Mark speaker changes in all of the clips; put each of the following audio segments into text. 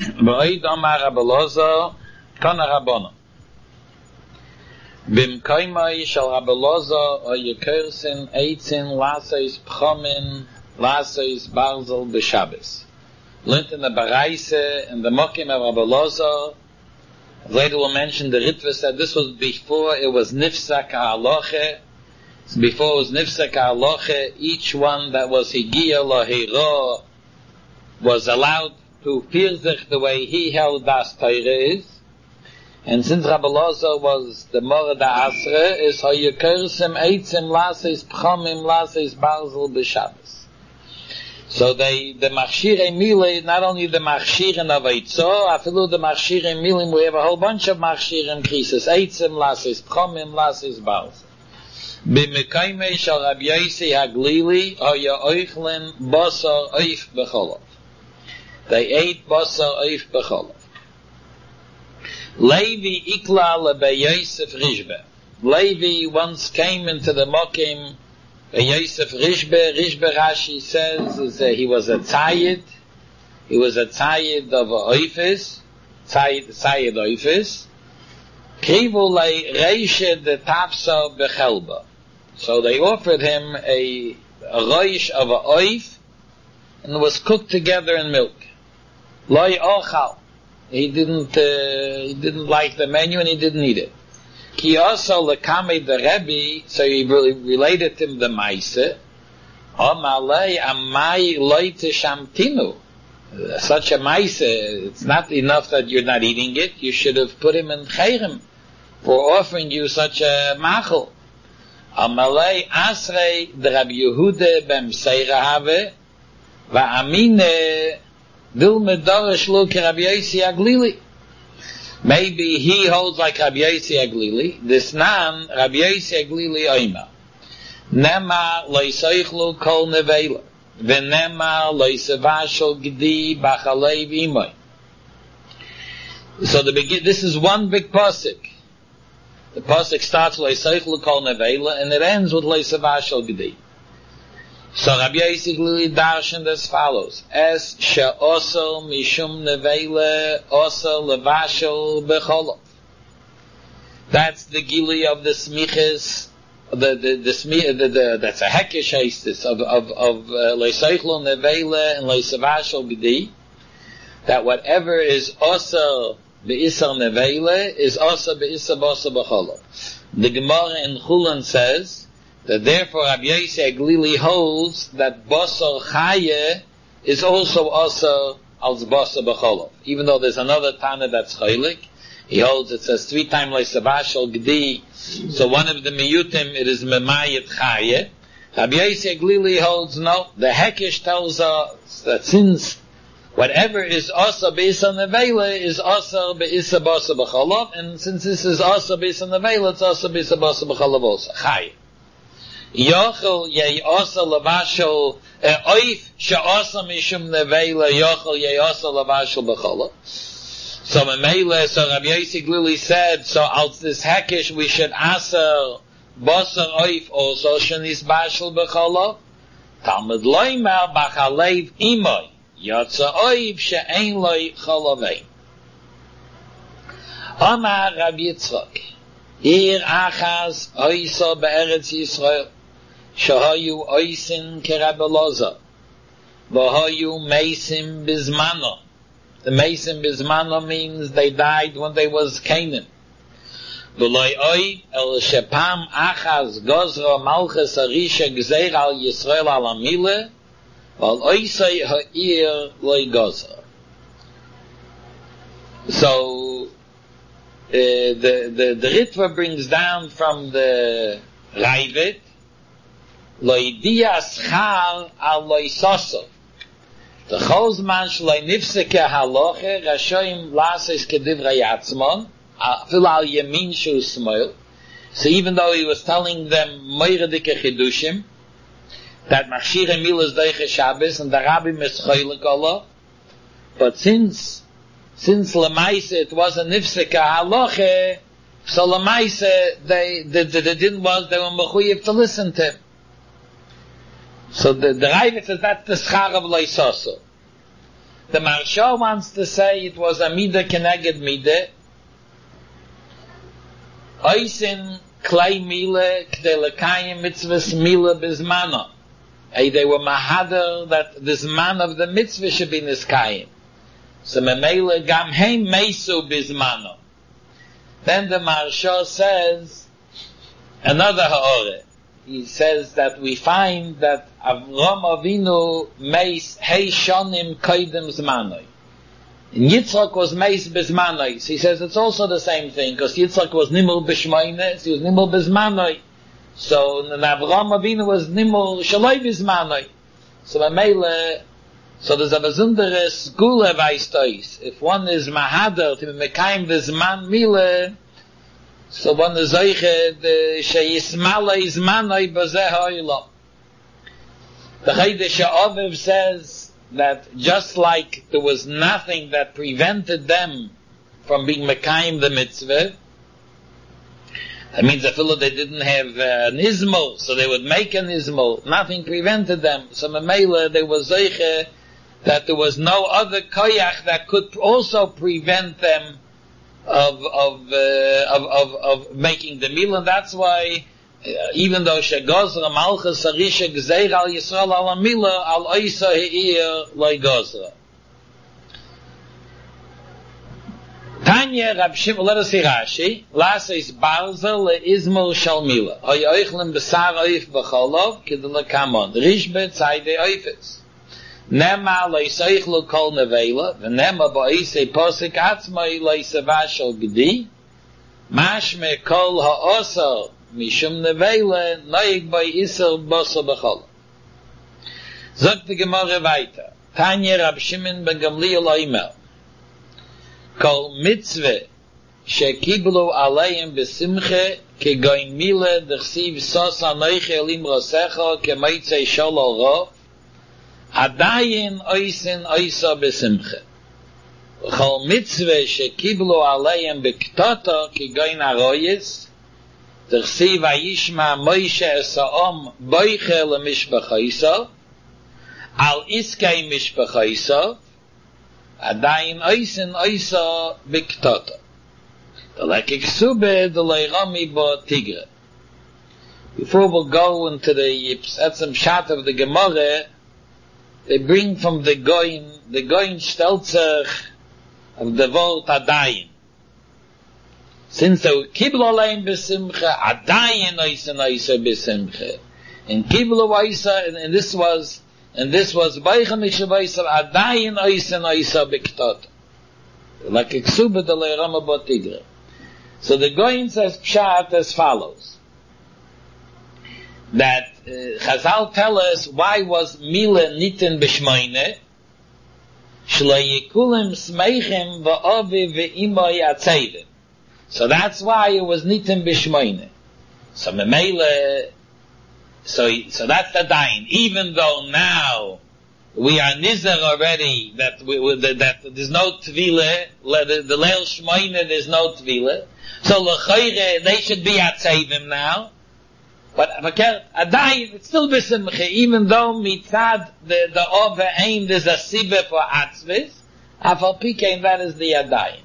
Speaker 1: Ba'id Amar Rabbi Loza Kana Rabbana Bimkaimai Shal Rabbi Loza Oyekersin Eitzin Laseis Pchomin Laseis Barzel B'Shabbos. Learned in the Baraise and the Mokim of Rabbi Loza. Later we'll mention the Ritva said this was before it was Nifsak HaHaloche. Before it was Nifsak HaHaloche, each one that was Higia Lahira was allowed to Pirzich the way he held Das Torah is. And since Rabbi Loza was the Morad HaAsra, is Hayekersim Eitzim Laseis Pchomim Laseis Barzel B'Shabbos. So the Machshirei Mile, not only the Machshirin of Eitzo, afilu the Machshirei Milim, we have a whole bunch of Machshirim Krisis, Eitzim Laseis Pchomim Laseis Barzel. B'mekaimei shal Rabbi Yossi Haglili, Haya Oichlin Basar Oif B'Cholov. They ate Basar Oif B'Cholov. Levi Ikla Lebei Yosef Rishbe. Levi once came into the Mokim Yosef Rishbe. Rishbe Rashi says he was a tzayid. He was a tzayid of Oifis. Tzayid Oifis. Krivu le Reishe de Tafsa Bechelba. So they offered him a reish of a oif, and it was cooked together in milk. Loi ochal. He didn't like the menu and he didn't eat it. Ki also lekame the Rebbe, so he related him the maise. Amalei amai loite shamtinu. Such a maise, it's not enough that you're not eating it. You should have put him in chayrim for offering you such a machel. Amalei asrei the Rabbi Yehuda bem seira have va'amine dil medarash lo ke Rabbi Yossi Haglili. Maybe he holds like Rabbi Yossi Haglili. This nan Rabbi Yossi Haglili oima nema loisaychlu kol nevela v'nema loisavashol gdi b'chalev imoy. So this is one big pasuk. The pasuk starts loisaychlu kol nevela and it ends with loisavashol gdi. So Rabbi Yossi Haglili darshaned as follows: Es she'osel mishum nevela osel levashel becholov. That's the gili of the smiches. That's a hekesh hastis of loisaychlu nevela and loisavashel gdi. That whatever is osel be'isar nevela is osel be'isar basar becholov. The Gemara in Chulan says that therefore Rabbi Yossi Haglili holds that basar chaya is also als basar b'cholov. Even though there's another Tana that's chaylik, he holds it says 3 times leisavashal gdi. So one of the miyutim it is memayit chaya. Rabbi Yossi Haglili holds no. The hekesh tells us that since whatever is asa be'isa nevela is asa be'isa basar b'cholov, and since this is asa be'isa nevela, it's asa be'isa basar b'cholov also chaya. Yochel yei osa lavashel oif she'osa mishum nevela yochel yei osa lavashel b'chola. So Memele, so Rabbi Yossi Haglili said, so out this hekesh we should aser basar oif also shenis bashel b'chola. Talmud loimer b'chalev imoy yotza oif she'ein loi cholavei. Amar Rabbi Yitzchak Ir achaz oisa be'eretz Yisrael Shahayu oisin kerabbe Loza Vahayu meisim bizmano. The meisim bizmano means they died when they was Canaan. V'loi oi el shepam achaz gozra malchus arisha gzeir al Yisrael al amile val oisai ha'ir loi gozra. So the Ritva brings down from the Ravid Loidia schar al loisoso. The Chozman shloi nifseke haloche rashoim lases kedivrei atzmon afil al yemin shu smoil. So even though he was telling them moiredike chidushim that machshire milas deiche Shabbos and the Rabbi mischoilik Allah, but since lemaise it was a nifseke haloche, so lemaise they didn't was they were mechuyev to listen to him. So the Ravid says that's the schar of Leisoso. The Maharsha wants to say it was a midah keneged midah. Oisin klei mile k'dei lekayim mitzvahs mile bizmano. They were mahader that the zman of the mitzvah should be niskayim. So memele gam heim meisu bizmano. Then the Maharsha says another ha'ore. He says that we find that Avram Avinu meis hei shonim koidem zmanoi. And Yitzchak was meis bezmanoi. So he says it's also the same thing, because Yitzchak was nimel b'shmoines, he was nimel bezmanoi. So Avram Avinu was nimel shaloi bezmanoi. So so there's a besondere skule weistois. If one is mahader to be mekayim the zman mile, so one is zeiche the sheyismala izmanoi b'zeh ha'olam. The Chaydesh Aviv says that just like there was nothing that prevented them from being mekayim the mitzvah, that means that they didn't have an izmol, so they would make an izmol. Nothing prevented them. So memela they were zeiche that there was no other koyach that could also prevent them of making the meal, and that's why even though shegozra malchus arisha gzeir al Yisrael al amila al oisa heir loy gozra. Tanya Rab Shimon, let us see Rashi. Lasa is barzel leizmol shalmila. Oy oichlem besar oif b'cholov kidele kamon. Rishbe tzayde oifes. Nema leisoichlu kol nevela, v'nema ba'isei posik atzmai leisava shal gedi, mashme kol ha'osa mishum nevela, noig bei isser bosa b'chol. Sagt die Gemara weiter. Tanya Rab Shimon ben Gamliel oimer. Kol mitzvah shekiblu aleim besimche kegoin mile dechsiv sos anoiche elim rosecha kemaitzei sholo rov Adayin oisin oisa besimche. Chol mitzvah shekiblu aleim bektata kigoin aroyes tersi vayishma Moshe esaom boiche lemishpachaisa al iskei mishpachaisa Adayin oisin oisa bektata. The lekik sube the leirami bo tigre. Before we'll go into the Etzem Shat of the Gemara, they bring from the Goin Stelzer of the word Adayin. Since they were Kiblu Aleim Besimcha, Adayin Oisa Noisa Besimcha. And Kiblu Oisa, and this was Beicha Mishavaysa, Adayin Oisa Noisa Bektot. Like Eksuba de Leirama Botigre. So the Goin says Pshat as follows. That Chazal tell us why was Mila Nitin B'Shmoine Shlo Yikulim Smeichem V'Ovi V'Imo Yatzevim. So that's why it was Nitin B'Shmoine. So Memele, so that's the Dain. Even though now we are Nizer already that that there's no Tvile, the Leil Shmoine there's no Tvile. So L'Choyre they should be Yatzevim now. But Adayin, it's still B'Simcha, even though mitzad the over aim there's a sibbe for atzvis, afal pikein that is the Adayin.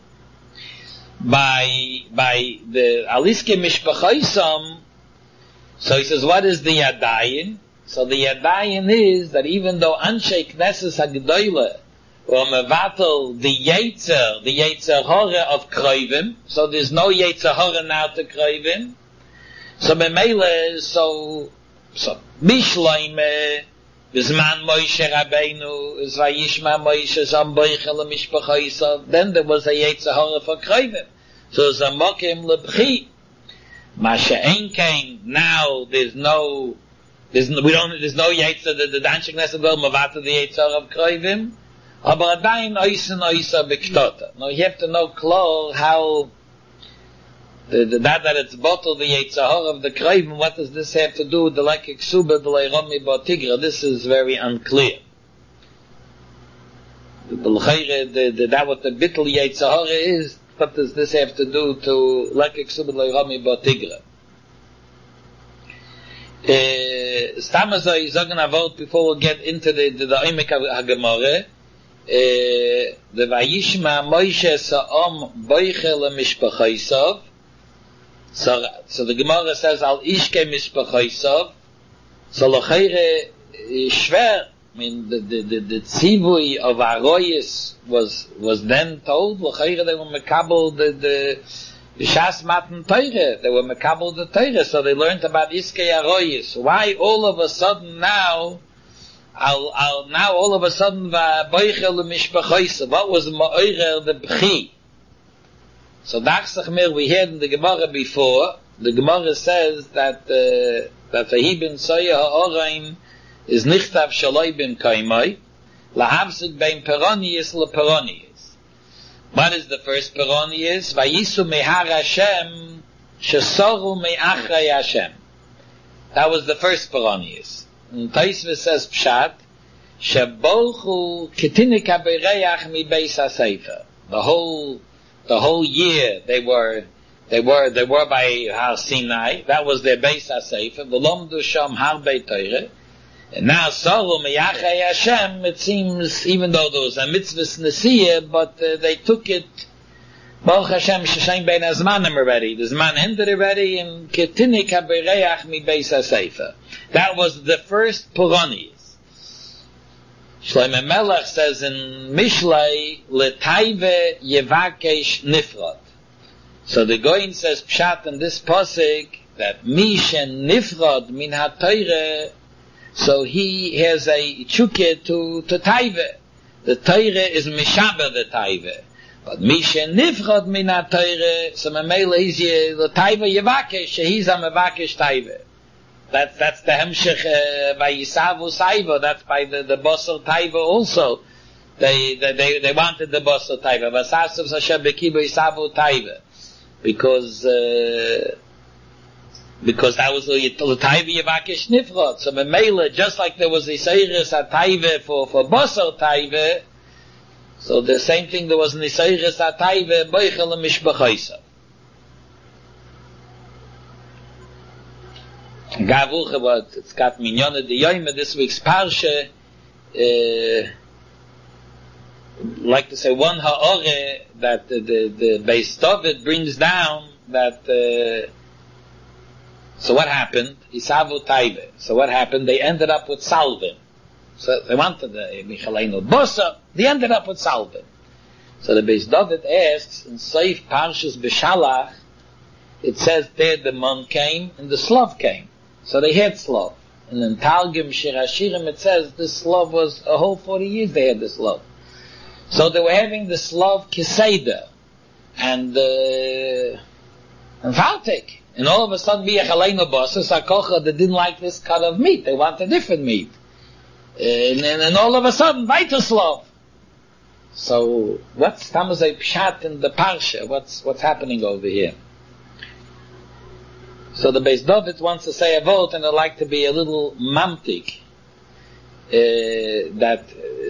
Speaker 1: By the Aliske Mishpachaisam, so he says, what is the Adayin? So the Adayin is that even though Anshe Knesses HaGedoyle or Mevatel the Yetzer Hora of Kroivim, so there's no Yetzer Hora now to Kroivim. So Memele, so Mishloim Bizman Moshe Rabbeinu is Vayishma Moshe Zam Boichel Mishpachaisa. Then there was a Yetzer Hora for Kroivim. So Zamokim Lebchi. Masha Enkein. Now there's no Yetzer. The Danshik Nesad will Mavata the Yetzer of Kroivim. Aber Adayin Oisen Oisa Bektota. Now you have to know clear how. That it's bottled the Yetzirah of the Kroivim, what does this have to do with the Lekik Suba, the Leirami Botigra? This is very unclear. That what the Bittul Yetzirah is, what does this have to do to Lekik Suba, Leirami Botigra? Stamazai is going to vote before we get into the Oimek HaGemoreh. the Vayishma Moshe Sa'om Boichel Mishpachaisov. So the Gemara says, Al Ishke Mishpachaisov. So Locheire Shver, I mean, the tzivui of Aroyis was then told, Locheire they were mekabel the Shas Matan Teire, they were mekabel the Teire, so they learned about Iskei Aroyis. Why all of a sudden now, now all of a sudden, Boichel Mishpachaisov, what was Ma'orer the Bchi? So Dachsachmir, we heard in the Gemara before, the Gemara says that Vahi ben Soya ha'oraim is nichtav shaloi ben kaimai, lahavsik ben peronius leperonius. What is the first peronius? Vayisu mehar Hashem, shesoru me'achrei Hashem. That was the first peronius. And Taisva says Pshat, shebolchu ketinik habereach mi beis hasefer. The whole year they were by Har Sinai. That was their Beis HaSefer. V'lomdu sham harbe Torah. And now Soru meyachei Hashem. It seems, even though there was a mitzvahs nesiyah, but they took it. Baruch Hashem sheshem bein azmanim already. The zman ended already. And ketinik habereach mi Beis HaSefer. That was the first Puranius. Shlomo Melech says in Mishlei, Letaive Yevakesh Nifrod. So the Goyin says Pshat in this pasuk that Mishen Nifrod min HaTorah, so he has a chuke to Taive. The Torah is Mishaber the Taive. But Mishen Nifrod min HaTorah, so Mamela is Letaive Yevakesh, he's a Mevakesh Taive. That's the Hemshech by Yisavu Saiva. That's by the Bosor Taiva also. They wanted the Bosor Taiva. Vasasav Hashem Bekiba Yisavu Taiva. Because that was the Taiva Yevakesh Nifrod. So Memela, just like there was Isairis HaTaiva for Bosor Taiva, so the same thing there was an Isairis HaTaiva Boichel Mishpachaisa. Gavuche, but it's got Minyone de Yoime this week's Parsha. Like to say one ha'ore that the Beis David brings down that. So what happened? Isavu Taive. So what happened? They ended up with Salvin. So they wanted the Michaleinu Bosa. They ended up with Salvin. So the Beis David asks in Seif Parshas B'Shalach. It says there the Mon came and the Slav came. So they had Slav. And in Targum Shir Hashirim it says this Slav was a whole 40 years they had this Slav. So they were having the Slav Keseda and Valtik. And all of a sudden they didn't like this cut of meat. They wanted different meat. And all of a sudden weiter Slav. So what's Tamazay Pshat in the Parsha? What's happening over here? So the Beis David wants to say a vote, and I'd like to be a little mamtik. That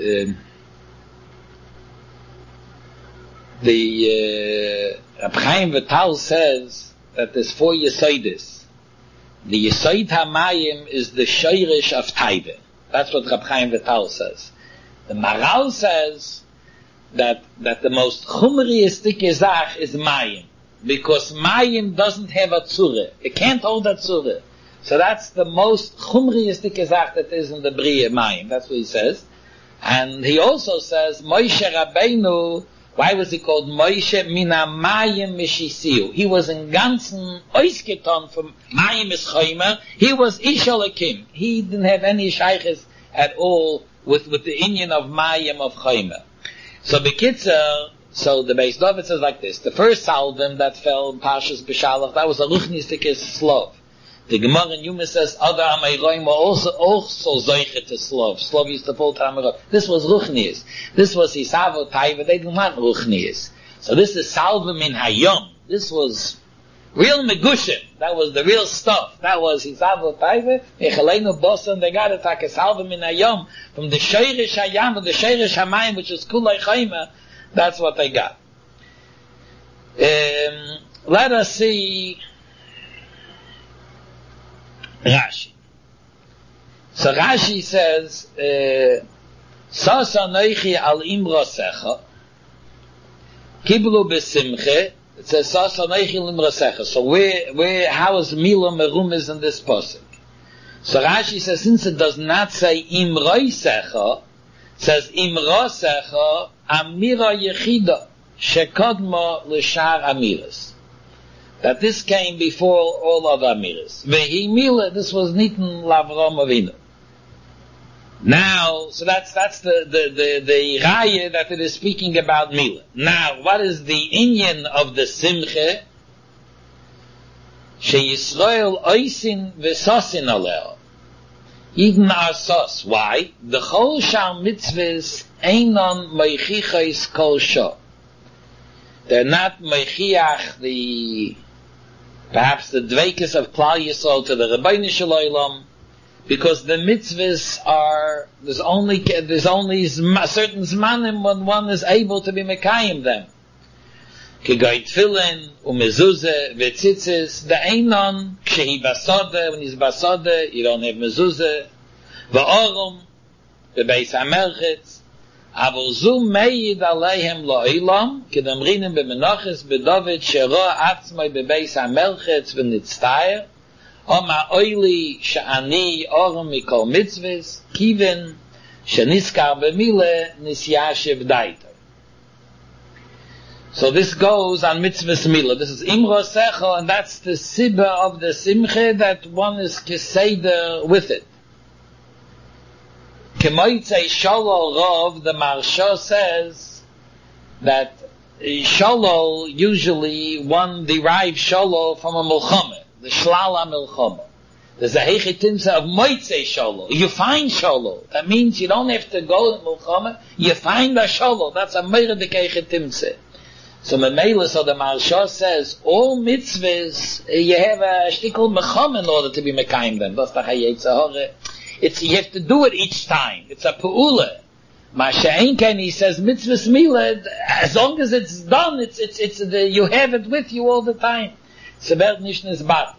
Speaker 1: the Reb Chaim Vital says that there's 4 Yesoidis. The Yesoid HaMayim is the Shoirish of Taive. That's what Reb Chaim Vital says. The Maral says that the most chumriistic Zach is Mayim. Because Mayim doesn't have a tzure. It can't hold a tzure. So that's the most chumriistic Zach that is in the Bria Mayim. That's what he says. And he also says, Moshe Rabbeinu, why was he called Moshe? Mina Mayim Mishisiu. He was in ganzen Oisketon from Mayim is Choymer. He was Ishalakim. He didn't have any shaykhs at all with the Indian of Mayim of Choymer. So Bekitzer, so the Beis David says like this: the first salvim that fell in Parshas B'Shalach, that was a ruchnistic Slav. The Gemara in Yuma says other Amayroim were also zoichet to Slav. Slav used to fall to Amayroim. This was ruchnius. This was Isavo Taiva. They didn't want ruchnius. So this is salvim in Hayom. This was real megushim. That was the real stuff. That was Isavo Taiva. Echalenu Bosan. They got it like a salvim in Hayom from the Sheirish Hayam and the Sheirish Hamayim, which is Kulei Chayma. That's what they got. Let us see Rashi. So Rashi says, Sasa noichi al imrosecha, kiblu besimche. It says Sasa noichi al imrosecha. So how is Mila Merumiz in this pasuk? So Rashi says, since it does not say imrosecha, it says imrosecha amira yechida shekodma l'shar amiras. That this came before all other amiras. Vehi Mila, this was Nitin Lavram Avinu. Now, so that's the raya that it is speaking about Mila. Now, what is the inyan of the Simche? She Yisrael oisin v'sosin aleh. Even asos. Why? The chol shal mitzvahs einon meichichais kol shah. They're not meichiach perhaps the dveikis of Klal Yisrael to the Rabbeinu Shel Olam, because the mitzvahs are, there's only certain zmanim when one is able to be mekayim them. K'goy tefillin, umezuzah, v'tzitzis, the einon, k'shehi basada, when he's basada, you don't have mezuzah, v'orum, v'beis hamelchitz, אבל זו מעיד עליהם לעולם, כדמרינים במנוחס בדוד שראה עצמי בבייס המלכת ונצטער, אומר אוילי שאני אורם מכל מצווס, כיוון שנזכר במילה נסיישב דייתו. So this goes on mitzvahs milah. This is imro secha, and that's the sibba of the simche, that one is keseder with it. Kemoitzei Shalol Rov, the Marsha says that Shalol, usually one derives Shalol from a Milchama, the Shlala Milchama. There's a Hechitimsa of Moitzei Shalol. You find Shalol. That means you don't have to go to Milchama, you find a Shalol. That's a Meiredik Hechitimsa. So Memela, so the Marsha says, all mitzvahs, you have a shtikul Milchama in order to be Mekayim them. That's the Hayetzahore. You have to do it each time. It's a pu'ula. Masha'inken, he says, mitzvahs milad, as long as it's done, you have it with you all the time. Sebert nishnes bat.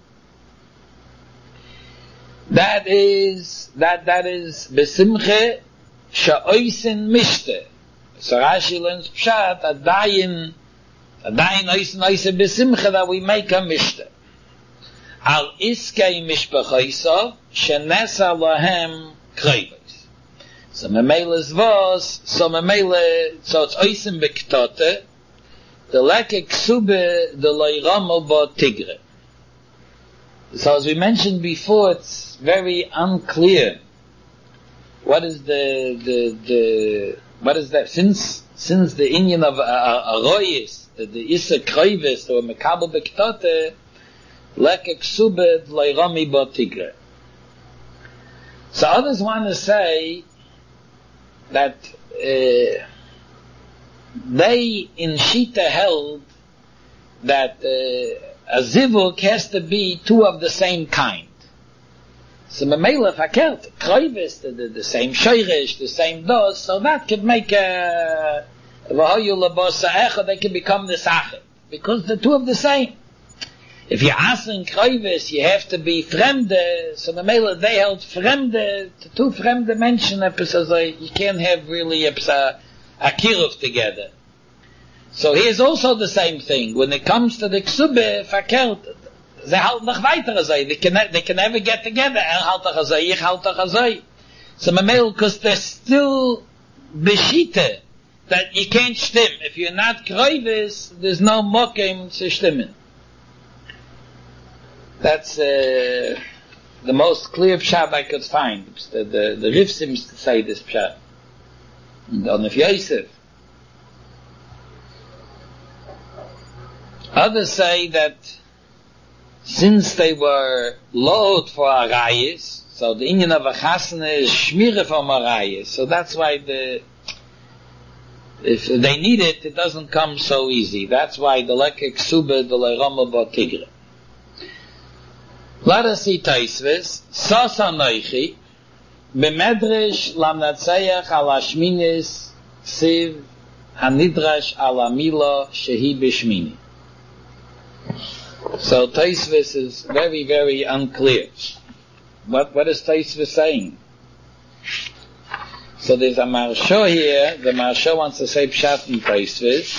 Speaker 1: That is besimche sha'oisin mishte. So Rashi learns pshat, adayin oisin besimche, that we make a mishte. Al iskei mishpachaisa shenesa lahem kreivos. So memele's vos, so it's oisim bektote, the leke ksube, the loiramo bo tigre. So as we mentioned before, it's very unclear what is what is that, since the inyan of aroyis, the isa kreivis, or mekabel bektote, leke ksubed leirami bo tigre. So others want to say that they in Shita held that a zivuk has to be two of the same kind. So memela fakert kreivis, the same shoyresh, the same dos, so that could make a v'hoyu labosa echad, they can become the sachet, because the two of the same. If you're asking kreivis, you have to be fremde, so memela they held fremde, two fremde menschen, you can't have really a kiruf together. So here's also the same thing. When it comes to the ksube, fakert, they halt noch weiter azay. They can never get together. Halt ach azay, ich halt ach azay. So memel, because they're still beshite, that you can't stim. If you're not kreivis, there's no mokim to stimmen. That's the most clear pshat I could find. The Rif seems to say this pshat. On the Yosef. Others say that since they were load for arayis, so the inyan of a chasana is shmira from arayis, so that's why if they need it, it doesn't come so easy. That's why the lekek suba the leirama bo tigre. Let us see Taisves. Sasa noichi b'medresh lamnatzayach al hashminis siv hanidrash al amila shehi b'shmini. So Taisves is very, very unclear. What is Taisves saying? So there's a Maharsha here. The Maharsha wants to say Pshat in Tosfos.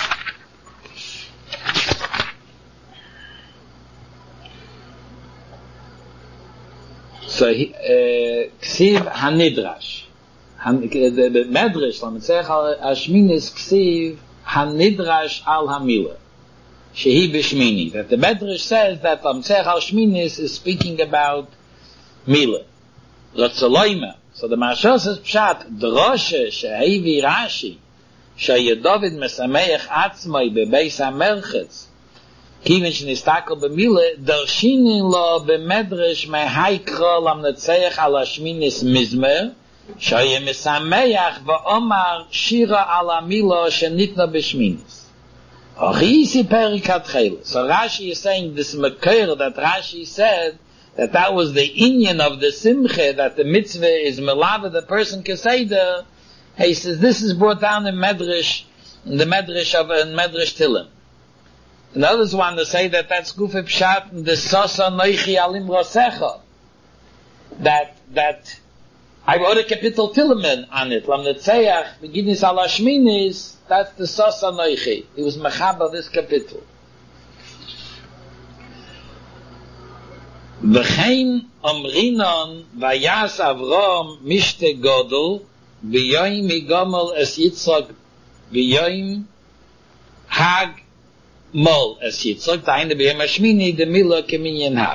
Speaker 1: So Ksiv Hanidrash. The Medrash, Lametzech Hashminis Ksiv Hanidrash Al Hamila. Shehi Bishmini. That the Medrash says that Lametzech Hashminis is speaking about Mila. Ratzaloima. So the Maharsha says Pshat Droshe Shehevi Rashi Sheyedavid Mesameich Atzmai Bebeis HaMerchetz Kivin Shenistakel B'Mila Darshinin Lo B'Medrash Mehaikra Lamnetzeich Al Hashminis Mizmer Sheye Mesameich V'Omar Shira Al Hamila Shenitna B'Shminis Achisi Perikat Chela. So Rashi is saying this Makir that Rashi said that was the inyan of the simcha, that the mitzvah is melava, the person keseder. He says this is brought down in Medrash, in the Medrash of Medrash Tilim. And others want to say that that's Gufe Pshat in the Sosa Noichi Alim Rosecha. That I wrote a kapitel Tilim on it. Lam Netzeach Beginnis Al Hashminis. That's the Sosa Noichi. He was mechaba this kapitel. V'chein omrinon vayas Avram mishte godel b'yoyim igomel es Yitzchak b'yoyim hag mol es Yitzchak ta'ine b'yom hashmini de mila keminyan hag.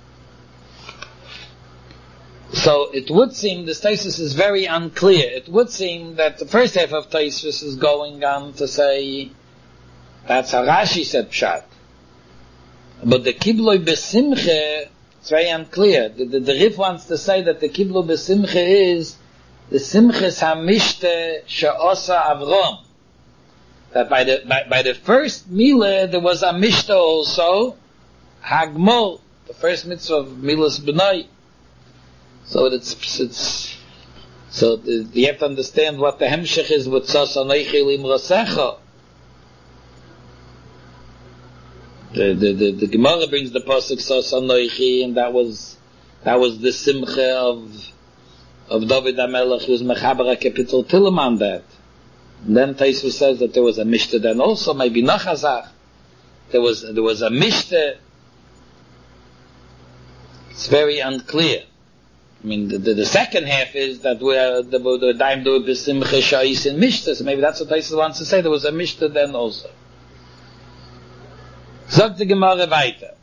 Speaker 1: So it would seem this Tosfos is very unclear. It would seem that the first half of Tosfos is going on to say that's how Rashi said Pshat. But the Kibloi B'Simche, it's very unclear. The Rif wants to say that the Kiblu B'Simcha is the Simchas HaMishte She'osa Avram. That by the first Milah there was a Mishte also, Hagmol, the first mitzvah of Milas B'nai. So you have to understand what the Hemshech is with Sos Anoichi Lim Rosecha. The Gemara brings the pasuk Sos Anoichi, and that was the simcha of David HaMelech, who was mechaber kapitel Tilim on that. And then Tosfos says that there was a mishta then also, maybe Nachazach. There was a mishta. It's very unclear. I mean, the second half is that the daim do b'simcha sha'is in mishta. So maybe that's what Tosfos wants to say. There was a mishta then also. Sagt die Gemara weiter.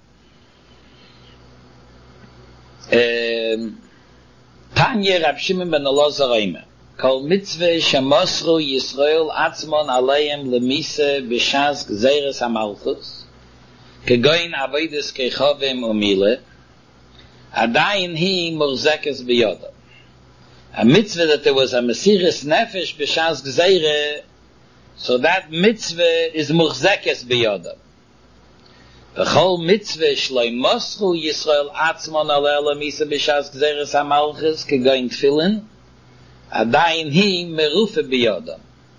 Speaker 1: Tanya Rab Shimon ben Elazar Omer. Kol mitzvah shemosru Yisrael atzmon aleim lemise b'shas gzeres hamalchus kegoin avodas kechavim umile adayin hi murzekes biyodam. A mitzvah that there was a mesiris nefesh b'shas gzeire, so that mitzvah is murzekes biyodam. V'chol mitzvah shloi mosru Yisrael atzmon aleim lemise b'shas gzeres hamalchus kegoin tefillin Adayin hi merufe biyodam.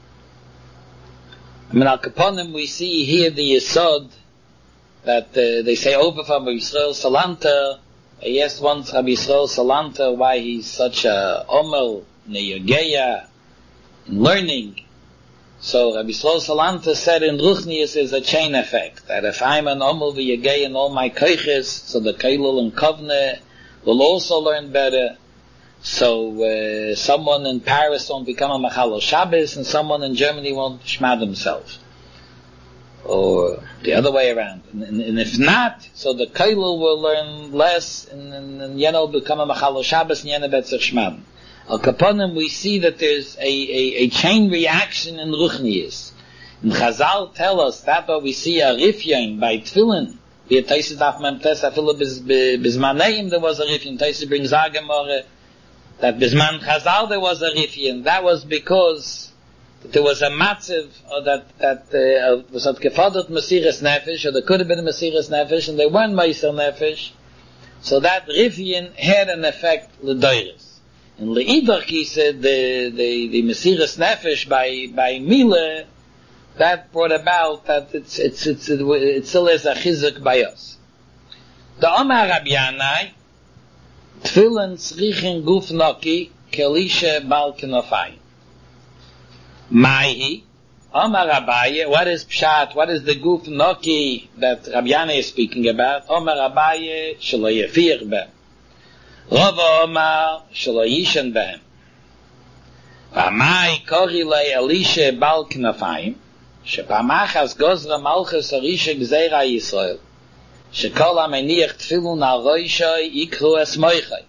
Speaker 1: I mean, al kaponim we see here the yesod that they say over from Rabbi Yisrael Salanter. I asked once Rabbi Yisrael Salanter why he's such a omel neyogeya in learning. So Rabbi Yisrael Salanter said in Ruchnius is a chain effect, that if I'm an omel v'yogeya in all my koiches, so the kailul and kovne will also learn better. So someone in Paris won't become a Machalo Shabbos, and someone in Germany won't shmad themselves, or the other way around. And if not, so the Kailul will learn less, and Yeno become a Machalo Shabbos, and Yeno betzach shmad. Al Kaponim we see that there's a chain reaction in Ruchnius. And Chazal tell us that what we see a Rifyain by Tfilin. Via Tosfos Daf Memtes Afilu Bizmaneim there was a Rifyain. Tosfos brings Agamore that Bisman Chazal there was a Rifyan. That was because there was a matziv that was at Gefadot Mesiras Nefesh, or there could have been a Mesiras Nefesh, and they weren't Meiser Nefesh. So that Rifyan had an effect L'Doiris. And L'Idach, he said, the Mesiras Nefesh by Mila, that brought about that it still is a chizuk by us. The Omar Rabbi Yanai, Tefillin tzrichin guf noki kelisha bal kenofayim. Maihi, Omar Abaye, what is Pshat, what is the Guf Noki that Rabbi Yana is speaking about? Omar Abaye, Shelo Yefir Bem. Rava Omar, Shelo Yishan Bem. V'amai kori lei Elisha Bal Knafayim, shepamachas gozra malchus Arisha Gzeira Yisrael, shekol ameniach tfilun al roishai ikru es moichai.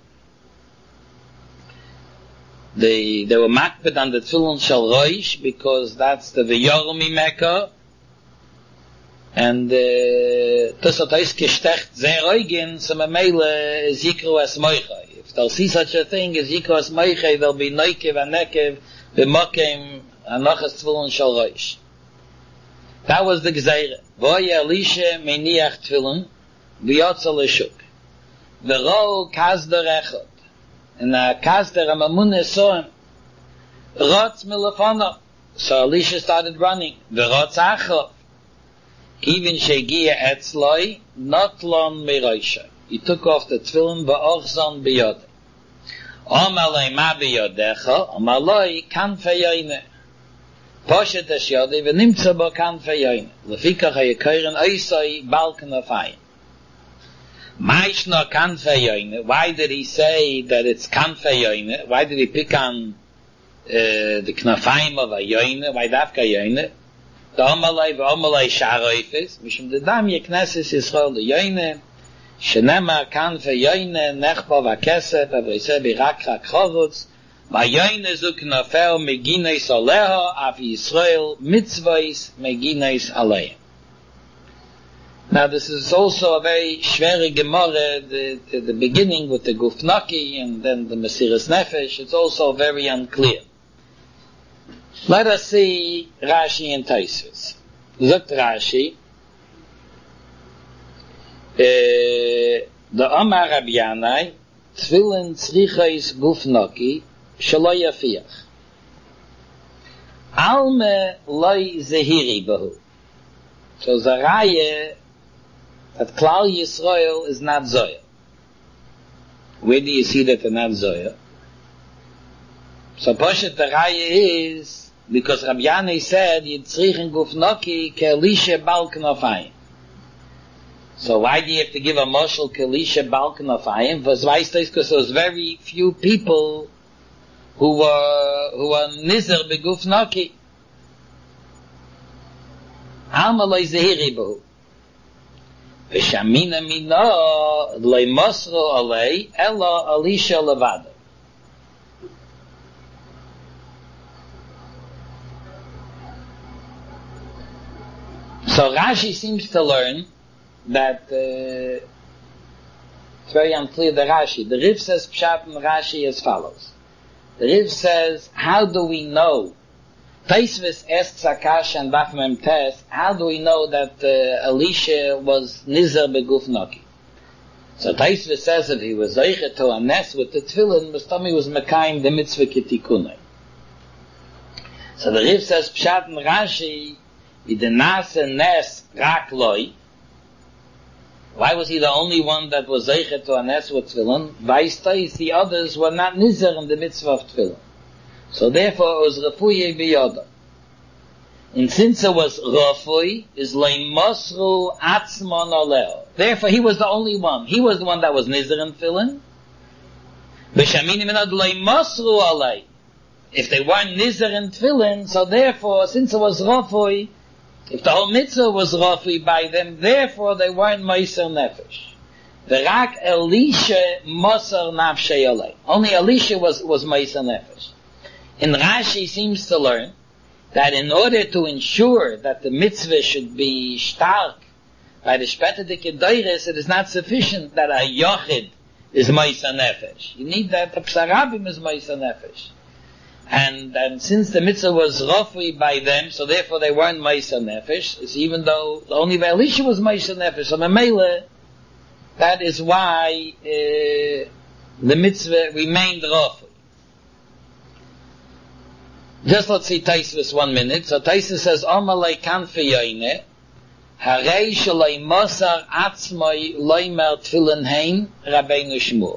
Speaker 1: They were makbid on the tefillin shel roish because that's the v'yormi Mecca, and das hat eis gestecht sehr eugen, so memele is yikru es moichai. If they'll see such a thing as yikru es moichai, there'll be noikiv and nekiv b'mokim anochas tefillin shel roish. That was the gzeira. Voye Elisha meniach tefillin v'yotza l'shuk. V'ro kazder echot. And Kazder Amamunah saw him. Rotz milafana. So Elisha started running. The Rotz Achov. Even Shegia Etzloi, not long Meroisha. He took off the tefillin va'ochzon biyodeh. Omalei ma biyodecha, omalei kan feyoyne. Poshet es yodeh v'nimtza bo kan feyoyne. Lefikach hayekoyren oisoi balkan afayim. Why did he say that it's kanfeyoyne? Why did he pick on the knafayim of a yoyne? Why dafka yoyne? The omalei sharoifis, mishum the dam yeknesis Yisrael the yoyne, shenema kanfeyoyne nechba v'kesef avriseh birak chorutz, v'yoyne zu knafel megines aleha av Yisrael mitzvahs megines aleim. Now this is also a very schwere Gemara, the beginning with the Gufnaki and then the Mesiras Nefesh, it's also very unclear. Let us see Rashi and Taisvis. Look Rashi, the Omar Rabbi Yanai, Tfilin Tzrichais Gufnaki, Shelo Yafiach. Alme Loi Zehiri Bahu. So Zaraye, that Klal Yisrael is not Zoya. Where do you see that they're not Zoya? So Poshet the Raya is, because Rabbi Yanai said, Yitzrichen Gufnoki ke Elisha Bal Knafayim. So why do you have to give a moshel ke Elisha Bal Knafayim? Because there was very few people who were Nizer Begufnoki. Alma Loi Zehiri Bahu. V'shamina mina loy mosro alei ela Elisha levado. So Rashi seems to learn that it's very unclear the Rashi. The Riv says Pshat and Rashi as follows. The Riv says, how do we know? Taisvis asks Akash and Daf Mem Tes, how do we know that Elisha was Nizer Begufnoki? So Taisvis says that he was Zeiche to a Nes with the Tefillin, Mustami was Mekayim the Mitzvah Kitikunai. So the Riv says Pshat and Rashi, Idenase Nes Rak Loi. Why was he the only one that was Zeiche to a Nes with Tefillin? Vaistais, the others were not Nizer in the Mitzvah of Tefillin. So therefore it was Rafuye Biyoda. And since it was Rafui, is Lein Mosru Atzmon Oleo. Therefore he was the only one. He was the one that was Nizer in Tefillin. B'shamini minad Lein Mosru Olei. If they weren't Nizer in Tefillin, so therefore, since it was Rafui, if the whole mitzvah was Rafui by them, therefore they weren't Meiser Nefesh. V'rak Elisha Moser Nafshei Olei. Only Elisha was Meiser Nefesh. And Rashi seems to learn that in order to ensure that the mitzvah should be stark by the Shpetedike Doires, it is not sufficient that a Yochid is Meiser Nefesh. You need that the Psarabim is Meiser Nefesh. And since the mitzvah was Rafui by them, so therefore they weren't Meiser Nefesh, so even though only Elisha was Meiser Nefesh, so Memele, that is why the mitzvah remained Rafui. Just let's see Taisvis 1 minute. So Taisvis says, Omalei kanfeyoyne, harei shalei mosar atzmoi loimer tefillin hein, Rabbeinu Shmuel.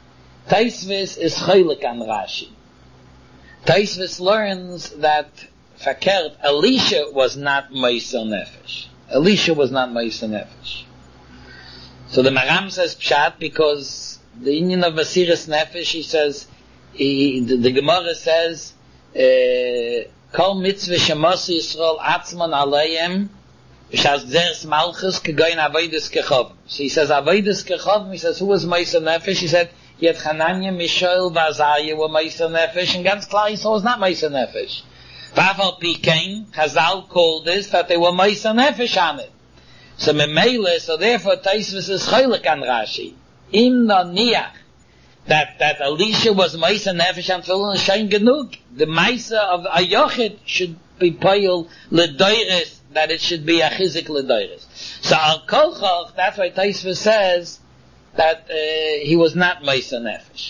Speaker 1: Taisvis is chaylik on Rashi. Taisvis learns that verkehrt. Elisha was not Meiser Nefesh. Elisha was not Meiser Nefesh. So the Maram says Pshat because the union of Mesiras Nefesh, he says, the Gemara says, Kol mitzvah shemos Yisrael atzman aleihem v'shas gzeres malchus kegoyin avodas kechovim. So he says avodas kechovim. He says who was Meiser Nefesh? He said yet Hananya, Mishael, Vazariah were Meiser Nefesh, and ganz klar Yisrael was not Meiser Nefesh. V'afal pikein Chazal called this that they were Meiser Nefesh on it. So memele, so therefore Taisvus is chaylik on Rashi. Im no niach that Elisha was Meiser Nefesh and Tefillin Shein Genug. The Meiser of a Yochid should be Poyel L'Doires, that it should be a Chizik L'Doires. So Al Kolchach, that's why Taisvus says that he was not Meiser Nefesh.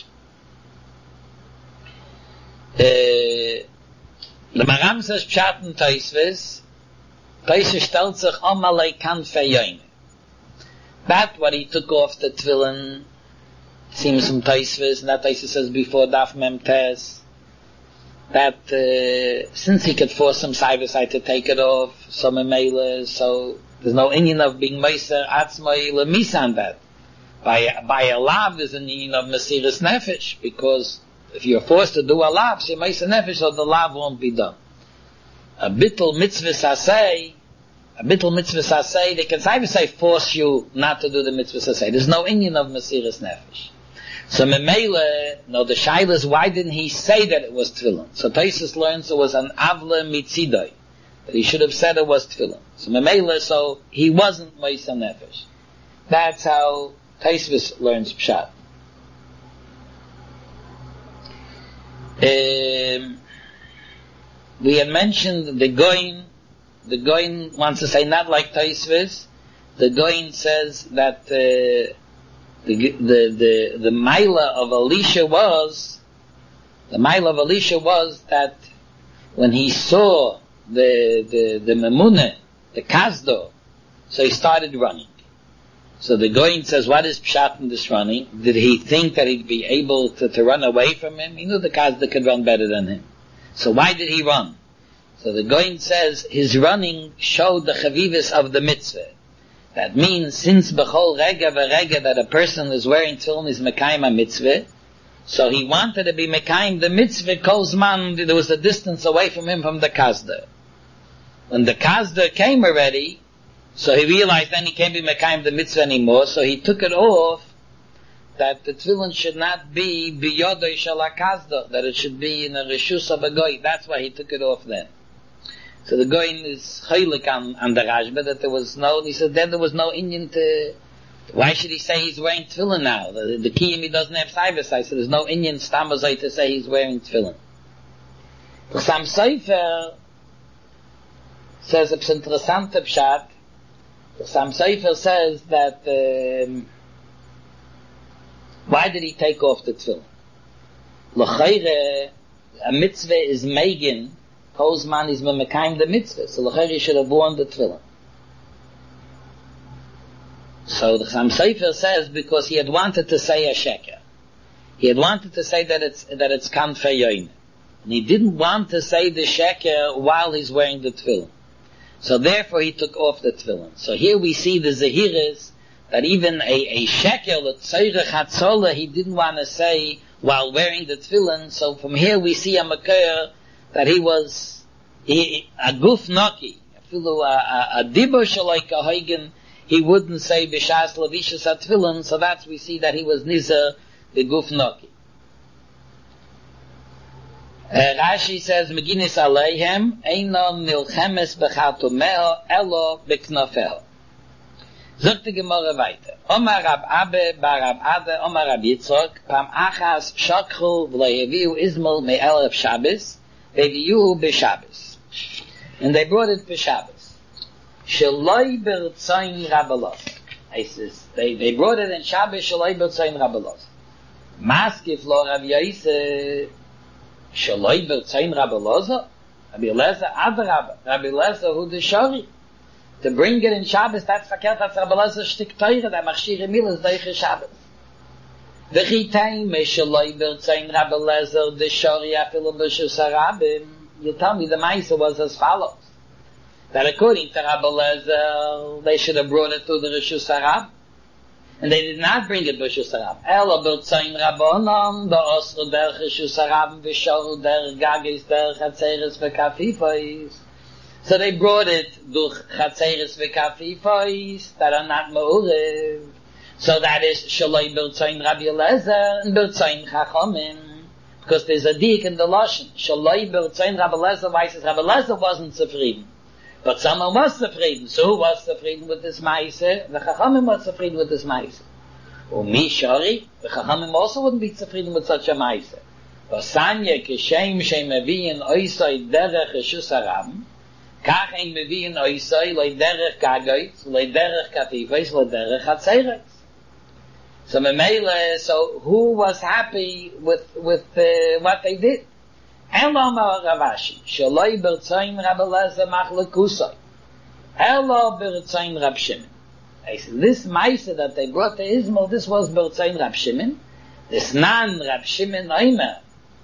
Speaker 1: The Maram says Pshat and Taisvus, Taisvus stellt sich Amalei Kanfei Yoyne. That what he took off the Tefillin seems from Taisvus, and that Taisvus says before Daf Mem Tes, that since he could force some Saivasai to take it off, so Memele, so there's no Indian of being Meiser Atzmai Lemisa on that. By a lav is an union of Mesiras Nefesh, because if you're forced to do a lav, so Meiser Nefesh, so the lav won't be done. A bittul mitzvah sasei, they can say force you not to do the mitzvah sasei. There's no union of Mesiras Nefesh. So Memele, no, the shaila is why didn't he say that it was Tefillin? So Taisus learns it was an avle mitzidoi, that he should have said it was Tefillin. So Memele, so he wasn't Meiser Nefesh. That's how Taisvus learns Pshat. We had mentioned the Goin. The Goin wants to say not like Taisvus. The Goin says that the Maila of Elisha was that when he saw the Memune, the Kasdo, so he started running. So the Goin says, what is Pshat in this running? Did he think that he'd be able to run away from him? He knew the Kasda could run better than him. So why did he run? So the Goin says his running showed the Chavivis of the mitzvah. That means since B'chol Rega v'Rega that a person is wearing tefillin is Mekayim a mitzvah, so he wanted to be Mekayim the mitzvah Kol Zman, there was a distance away from him from the Kasda. When the Kasda came already, so he realized then he can't be Mekayim the mitzvah anymore, so he took it off, that the tefillin should not be biyodoi shel hakazda, that it should be in a reshus of a goy. That's why he took it off then. So the goyin is chaylik on the Rashba, that there was no, he said then there was no Indian to, why should he say he's wearing tefillin now? The kiyim he doesn't have saivasai, so there's no Indian stamazai to say he's wearing tefillin. The Sam Sefer says it's interessant pshat. The Sam Sefer says that why did he take off the tefillin? L'chayre, a mitzvah is meigin, Kozman is memekayim the mitzvah, so l'chayre he should have worn the tefillin. So the Sam Sefer says because he had wanted to say a sheker. He had wanted to say that it's kanfei yoyne. And he didn't want to say the sheker while he's wearing the tefillin. So therefore he took off the tefillin. So here we see the Zehiris, that even a shekel, a tzeirech hatzola, he didn't want to say while wearing the tefillin. So from here we see a makar that he was a guf noki, a dibur shaloi kahoigen, he wouldn't say b'shas lavishas hatefillin. So that's we see that he was nizer the guf noki. Rashi says, Meginis Aleihem, Eino Nilchemes Bechatumeo, Elo Beknofeo. Sagt die Gemorre weiter. Omar Rab Abbe, Bar Rab Ade, Omar Rab Yitzchok, Pam Achas, Shokru, V'leheviu Izmol, Me'el Shabbos, Ve'viu B'Shabbos. And they brought it B'Shabbos. Sheloi Bertzoin Rabbalos. They brought it in Shabbos, Sheloi Bertzoin Rabbalos. Maskif Lo Rav Yaise, Shaloi Bertzain Rabbi Loza, Rabbi Lezer Adrabba, Rabbi Lezer Hu de Shori. To bring it in Shabbos, that's verkehrt, that's Rabbi Lezer Shtik Teure, that Machshire Milas Deiche Shabbos. V'chitayim Shaloi Bertzain Rabbi Lezer de Shori Afilu B'Shus HaRabim. you tell me the Maisa was as follows. That according to Rabbi Lezer, they should have brought it to the Rishus Harab. And they did not bring it to Rishus Harab. Ela b'rtzayin Rabbanon, ba'osru derech Rishus Harab, v'shoru derech Gagis, derech Hatzeres v'Kafifos. So they brought it durch Hatzeres v'Kafifos that are not Ma'urev. So that is Shaloi b'rtzayin Rabbi Lezer and b'rtzayin Chachamim. Because there's a dik in the Lashon. Shaloi b'rtzayin Rabbi Lezer, weiss Rabbi Lezer wasn't zufrieden. But someone was zufrieden. So who was zufrieden with this Maise? The Chachamim was zufrieden with this Maise. Mi shari, the Chachamim also wouldn't be zufrieden with such a Maise. Vasanya kishem shem meviyin oisai derech Rishus Harab, kach ein meviyin oisai loi derech Gagois, loi derech Kafifos, loi derech Hatzeres. So Memele, so who was happy with what they did? Elo ma Ravashi, shaloi b'rtzayin Rabbi Lezer machlekusai. Elo b'rtzayin Rab Shimon. I said, this Maisa that they brought to Izmol, this was b'rtzayin Rab Shimon. This nan Rab Shimon oimer.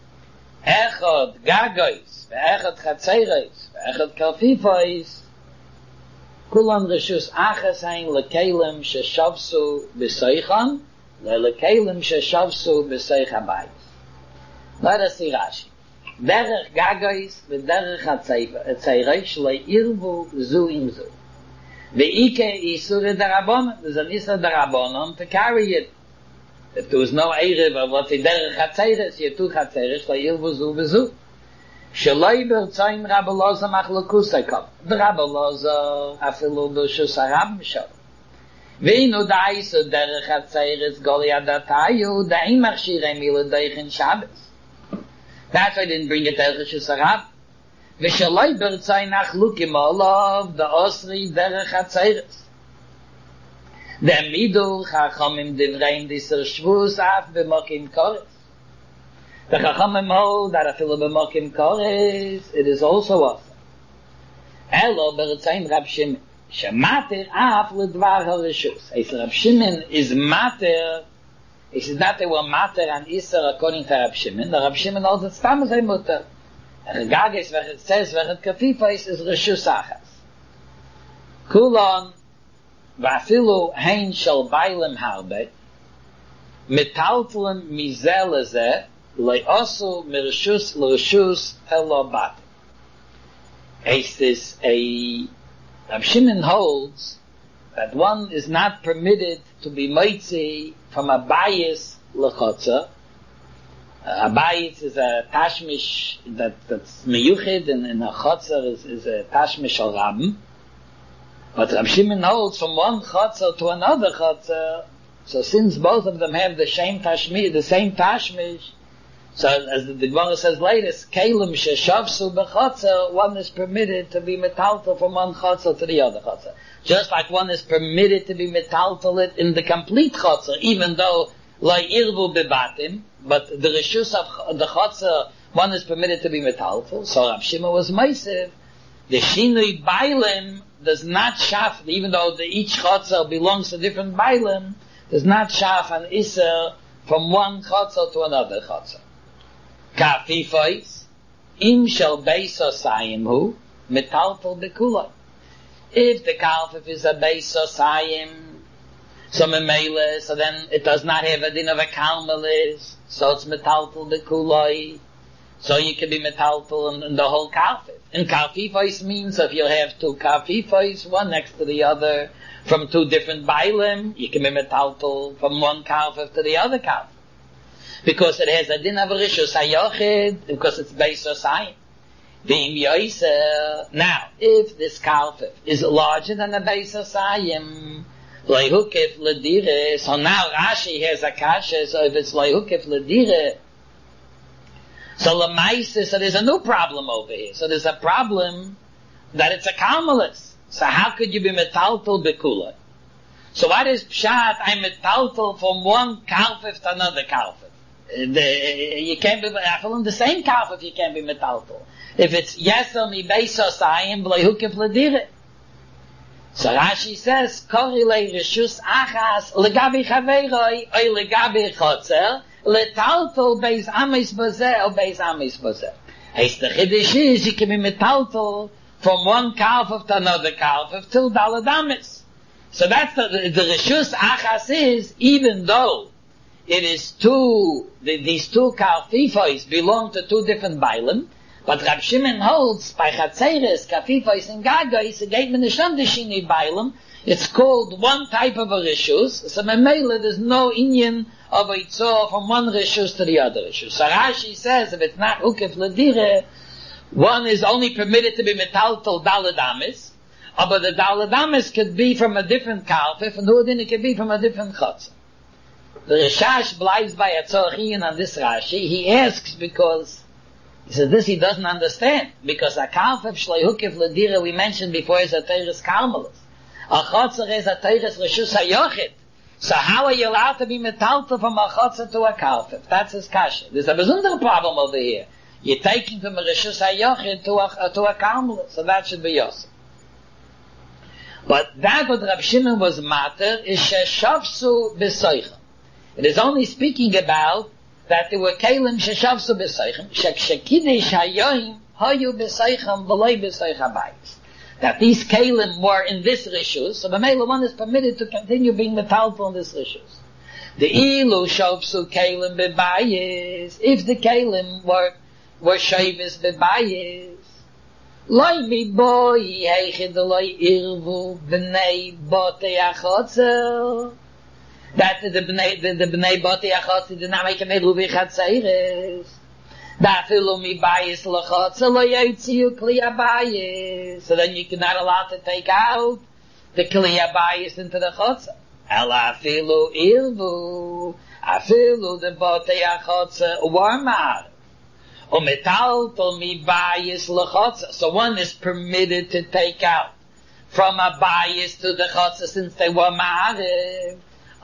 Speaker 1: Echad Gagois, ve'echad Chatzeres, ve'echad Kafifos. Kulan Rishus Achas hain lekelim sheshavsu b'soichan, lekelim sheshavsu b'soich habayis. Let us see Rashi. Derech Gagois v'derech Hatzeres le'irvu zu im zu. Ve'ike isure darabonon, there's an isur darabonon to carry it. If there was no Erev of what the derech Hatzeres, yetu Hatzeres le'irvu zu v'zu. Shaloi b'rtzayin Rabbi Lezer machlekusai kol. The Rabbi Lezer afilu b'Rishus Harab mishal. Ve'inu da'isur derech Hatzeres goli adatayu da'im machshirei miladeichin Shabbos. That's why I didn't bring it to Rishus Harab. V'shaloi b'rtzayin achlukim olav da'osri derech Hatzeres. De'midu chachamim divrein disur shvus af b'mokim kores. The Chachamim hold that afilu b'mokim kores, it is also awesome. Elo b'rtzayin Rab Shimon, shemater af l'dvar ha'rishus. He said Rab Shimon is mater. He said that they were mater and Isser according to Rab Shimon. The Rab Shimon also stam as a mutter. Gages v'chet says v'chet Kafifos is Rishus Achas. Kulon v'afilu hein shel bailim harbe metaltlen mizel lezeh le'osu mirishus l'rishus elo bat. Rab Shimon holds that one is not permitted to be moitzi from a bayis l'chotza. A bayis is a tashmish that's meyuchid, and a chotzer is a tashmish al rabim. But Rab Shimon holds from one chotzer to another chotzer. So since both of them have the same tashmish, so as the Gemara says later, kelim sheshavsu b'chotzer, one is permitted to be metaltal from one chotzer to the other chotzer. Just like one is permitted to be metaltal it in the complete chotzer, even though like irvu bebatim, but the rishus of the chotzer, one is permitted to be metaltal. So Rab Shimon was meisiv. The shinui bailim does not shaf, even though each chotzer belongs to different bailim, does not shaf an iser from one chotzer to another chotzer. Kafifos, im shel beis osayim hu, metaltal bekulai. If the kalfif is a beis osayim, so memele, so then it does not have a din of a kalmelis, so it's metaltal bekulai. So you can be metaltal in the whole kalfif. And kafifos means if you have two kafifos, one next to the other, from two different bailim, you can be metaltal from one kalfif to the other kalfif. Because it has a din of rishus hayochid, because it's beis osayim. V'im yoiser. Now, if this kalfif is larger than a beis osayim, leihukif ledire, so now Rashi has a kasha, so if it's leihukif ledire, so lemaisa, so there's a new problem over here. So there's a problem that it's a kalmelis. So how could you be metaltal bekula? So what is pshat? I'm metaltal from one kalfif to another kalfif. You can't be in the same kalfif. You can't be metaltal. If it's yeser mi beis osayim b'lehukif ledire. So Rashi says korilei rishus achas legabi chaveiroi oy legabi chotzer letaltal beis amis bazeh or beis amis bazeh. Heißt the Chiddush is, you can be metaltal from one kalf to another kalf till Daladamis. So that's the Rishus Achas is, even though it is these two kalfifos belong to two different Bailim, but Rab Shimon holds, by Chatzeres, kalfifos and Gagos, a gate Menashondishini Bailim, it's called one type of a Rishus, so Memela, there's no Inyan of a Itzor from one Rishus to the other Rishus. So Rashi says, if it's not Ukef Ladire, one is only permitted to be metaltal Daladamis, but the Daladamis could be from a different Kalfif, and Hudin it could be from a different Chotzer. The Rishash bleibt by a Tzorchian on this Rashi. He asks because, he says this he doesn't understand, because a Kalfif Shloi Hukef Ladire we mentioned before is a Teres Karmelis. A Chotzer is a Teres Rishus HaYochid. So how are you allowed to be metaltal from a Chotzer to a Kalfif? That's his kasha. There's a besondere problem over here. You're taking from a Rishus HaYochid to a Karmelis, so that should be Yosef. But that what Rab Shimon was matter is sheshavsu b'soichem. It is only speaking about that there were kelim sheshavsu b'soichem, shekidish hayoim hayu b'soichem v'loi b'soich habayis. That these kelim were in this rishus, so the male one is permitted to continue being metaltal in this rishus. The ilu shavsu kelim b'bayis, if the kelim were shavis b'bayis, Loi mi boi heichid loi irvu b'nei botei achotzer. That the b'nei botei achotzer did not make a meruvi chatzeires. That ilu mi bayis l'chotzer lo yotziu kli abayis. So then you cannot allow to take out the kli abayis into the chotzer. Ela afilu irvu, afilu the botei achotzer warmar. So one is permitted to take out from a bias to the chotzer since they were ma'arev.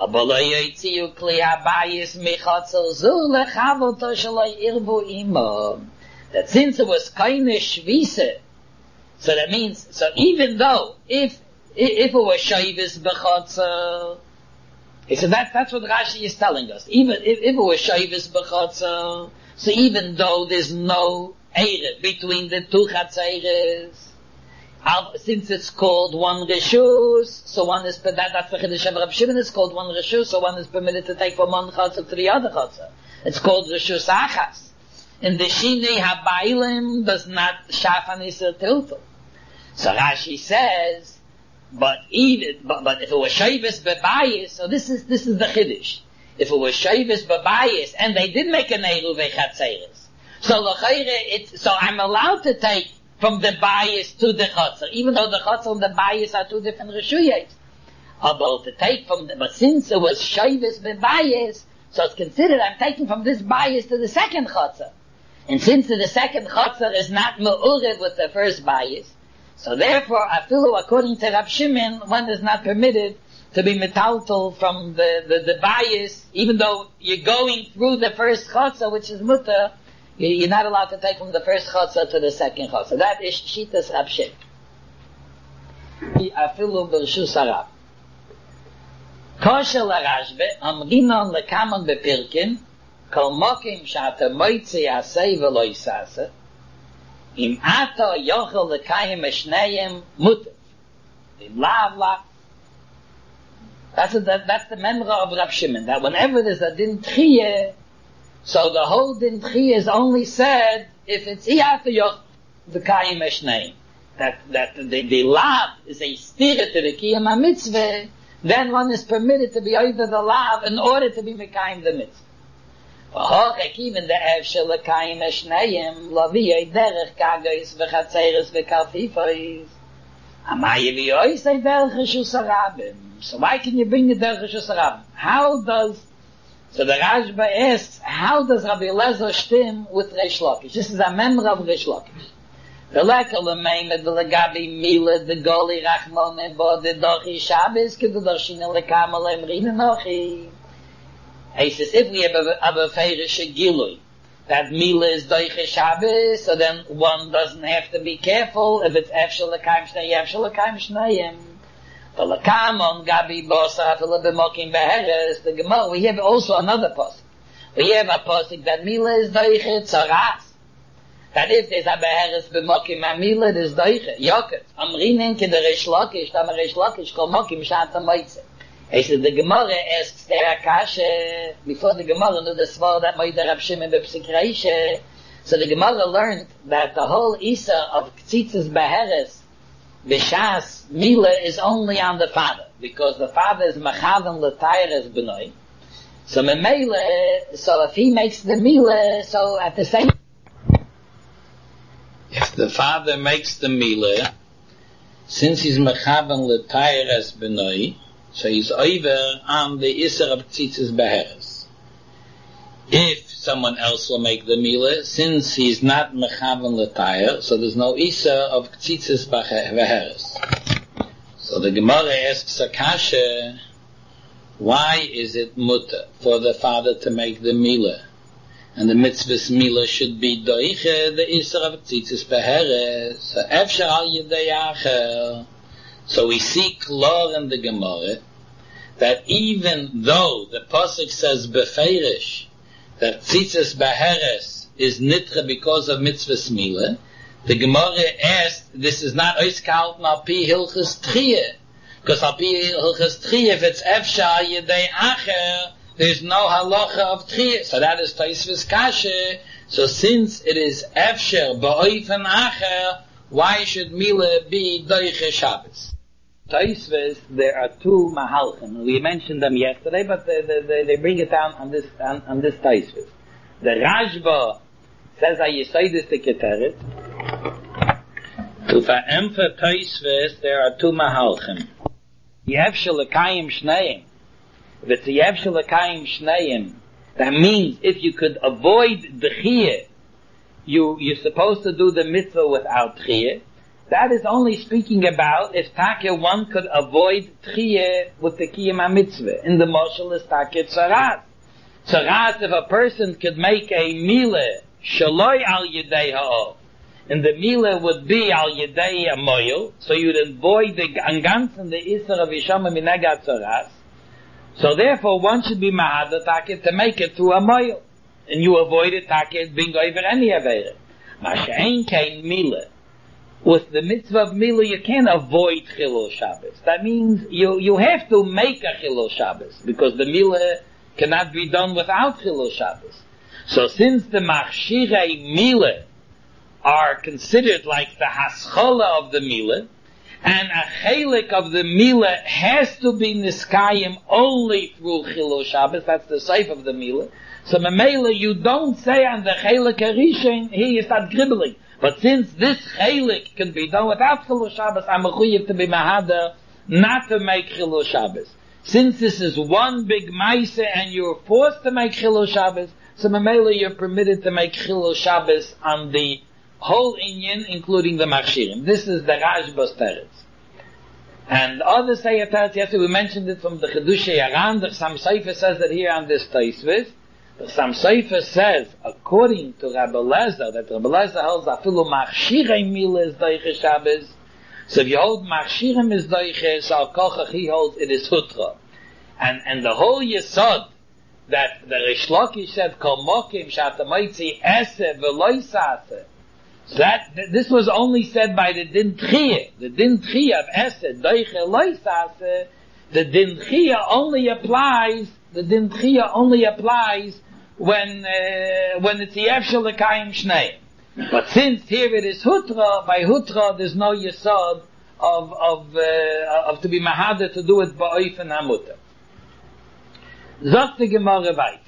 Speaker 1: That since it was keine shvise, so that means, so even though if it was shavis b'chotzer, so that's what Rashi is telling us. Even if it was shavis b'chotzer, so even though there's no erev between the two chatzeres, since it's called one reshus, so one is, that's the Chiddush of Rab Shimon, it's called one reshus, so one is permitted to take from one chatzer to the other chatzer. It's called reshus achas. And the shinei habaylim does not shafan iser tiltul. So Rashi says, but if it was shavis bebayis, so this is the Chiddush. If it was shavis babayis, and they did make an eruv chatzeres, so I'm allowed to take from the bayis to the chotzer, even though the chotzer and the bayis are two different reshuyos. About to take from but since it was shavis babayis, so it's considered I'm taking from this bayis to the second chotzer, and since the second chotzer is not me'urev with the first bayis, so therefore I feel according to Rab Shimon, one is not permitted to be metaltal from the bias, even though you're going through the first chotzer, which is mutter, you're not allowed to take from the first chotzer to the second chotzer. That is shitas Rab Shimon. Afilu b'rshus harab. Kosher l'rashbe, amrinon lekaman bepirkin, kol mokim sh'ata moitzi asei v'lo yisase, im ato yochel lekayim eshneyem mutter. Im lav lach. That's the memra of Rab Shimon, that whenever there's a din tchiyeh, so the whole din tchiyeh is only said if it's iyata yoch the kayim eshnei. That the lav is a stira to the kiyam ha-mitzvah, then one is permitted to be over the lav in order to be mekayim the mitzvah. V'hochek even the ev shel lekayim eshneiim, laviyei derech kagos v'chatzeres v'kalfifos. Amayi v'yoisei derech reshus harabim. So why can you bring the derech reshus harabim? So the Rashba asks, how does Rabbi Eliezer stem with Reish Lakish? This is a member of Reish Lakish. The lekel l'meimed l'gabi mila the goli rachmone bo the dochi Shabbos kedu darshina l'kamal emrina nochi. He says, if we have a feirish gilui, that mila is dochi Shabbos, so then one doesn't have to be careful if it's efshel l'kaim shnei, efshel l'kaim shneiim. The l'kamon gabi bosa afila b'mokim beheres, the Gemara, we have also another pasuk. We have a pasuk that mila is dochi tzaras.
Speaker 2: that if there's a beheres b'mokim amila, there's doiche. Yoket. Amrinen ke der Reish Lakish, tam Reish Lakish kol mokim shat amoitze. He said, the Gemara asks the Akasha, before the Gemara knew the svar that Moed Rab Shimon b'Psik Reisha. So the Gemara learned that the whole Isa of Tzitzis Beheres, B'Shas, Mila is only on the father, because the father is Machavan L'Tayres B'noi. So Memele, so if he makes the Mila, so at the same...
Speaker 1: If the father makes the Mila, since he's Machavan L'Tayres B'noi, so he's over on the Isser of Tzitzis Beheres. If someone else will make the Mila, since he's not Mechavan L'Tayr, so there's no Isser of Tzitzis Beheres. So the Gemara asks Akasha, why is it mutter for the father to make the Mila? And the mitzvah's Mila should be doiche, the Isser of Tzitzis Beheres. So Efshar al Yedei Acher. So we see klar in the Gemara that even though the pasuk says befeirish that tzitzis beheres is nitra because of mitzvahs mila, the Gemara asked, this is not oiskalten al pi hilchas tchiyah, because al pi hilchas tchiyah, if it's efshar yedei acher, there's no halacha of tchiyah. So that is Tosfos kasha. So since it is efshar ba'oifen acher, why should mila be doiche Shabbos? Tosfos, there are two mahalchim. We mentioned them yesterday, but they bring it down on this Tosfos. The Rashba says Ayisaydis the Keteret. To verämpfer Tosfos, there are two mahalchim. Yevshel lekayim shneim. If it's yevshel lekayim shneim, that means if you could avoid the chiyah, you're supposed to do the mitzvah without chiyah. That is only speaking about if Taka one could avoid Tchiyah with the Kiyama Mitzvah. In the Moshel is Taka Tzarat. Tzarat, if a person could make a Mila, Shaloi al Yedei Ha'ov, and the Mila would be al Yedei Amoyel, so you'd avoid the Anganzen, the Isser of Yishama Minagat Tzarat. So therefore one should be Mahada Taka to make it through Amoyel. And you avoid it Taka being over any Avera. Masha'en Kain Mila. With the mitzvah of Mila, you can't avoid Chilul Shabbos. That means you have to make a Chilul Shabbos, because the Mila cannot be done without Chilul Shabbos. So since the Machshirei Mila are considered like the Haschala of the Mila, and a Chelik of the Mila has to be Niskayim only through Chilul Shabbos, that's the Seif of the Mila, so Memela, you don't say on the Chelik Harishin, here you start gribbling. But since this chelik can be done without Chilul Shabbos, I'm mechuyev to be mahada not to make Chilul Shabbos. Since this is one big maisa and you're forced to make Chilul Shabbos, so memela you're permitted to make Chilul Shabbos on the whole inyan, including the machshirim. This is the Rashba's teretz. And others say a teretz. Yesterday we mentioned it from the Chedushay Yaran. The Chassam Sofer says that here on this Tosfos. The Chassam Sofer says, according to Rabbi Lezer, that Rabbi Lezer holds afilu machshirei mila is doiche Shabbos. So if you hold machshirim is doiche, so al kochach he holds it is hutra. And the whole yesod that the Reish Lakish said kol mokim shatamoitzi ese v'loi sase. So that this was only said by the din tchiyah. The din tchiyah of ese doiche loi sase. The din tchiyah only applies. The din tchiyah only applies when it's yevshel lekayim shnei. But since here it is hutra, by hutra there's no yesod of to be mahada to do it ba'oifen hamuta. Zot the Gemara weiter.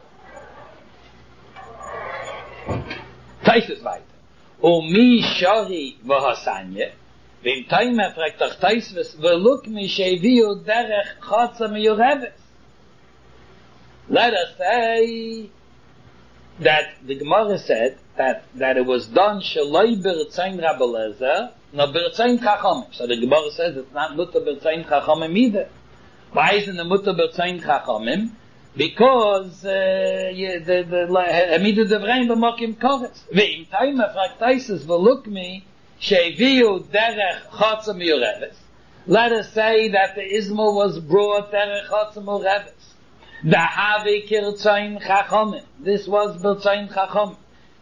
Speaker 1: Taisus weiter. Mi shari v'hasanye. V'im taima fragt ach Taisus v'luk mi sheviu derech chotza miyureves. Let us say that the Gemara said that it was done shaloi b'ritzayin Rabbi Lezer, no b'ritzayin chachamim. So the Gemara says it's not mutter b'ritzayin chachamim either. Why isn't the mutter b'ritzayin chachamim? Because hamidu devrein b'mokim kores. Ve'im taima fragt Taisus v'lukmi sheviu derech chotza miyureves. Let us say that the Ismael was brought derech chotza miyureves. The Havi Kirtzayin Chachomim. This was Birtzayin Chachomim.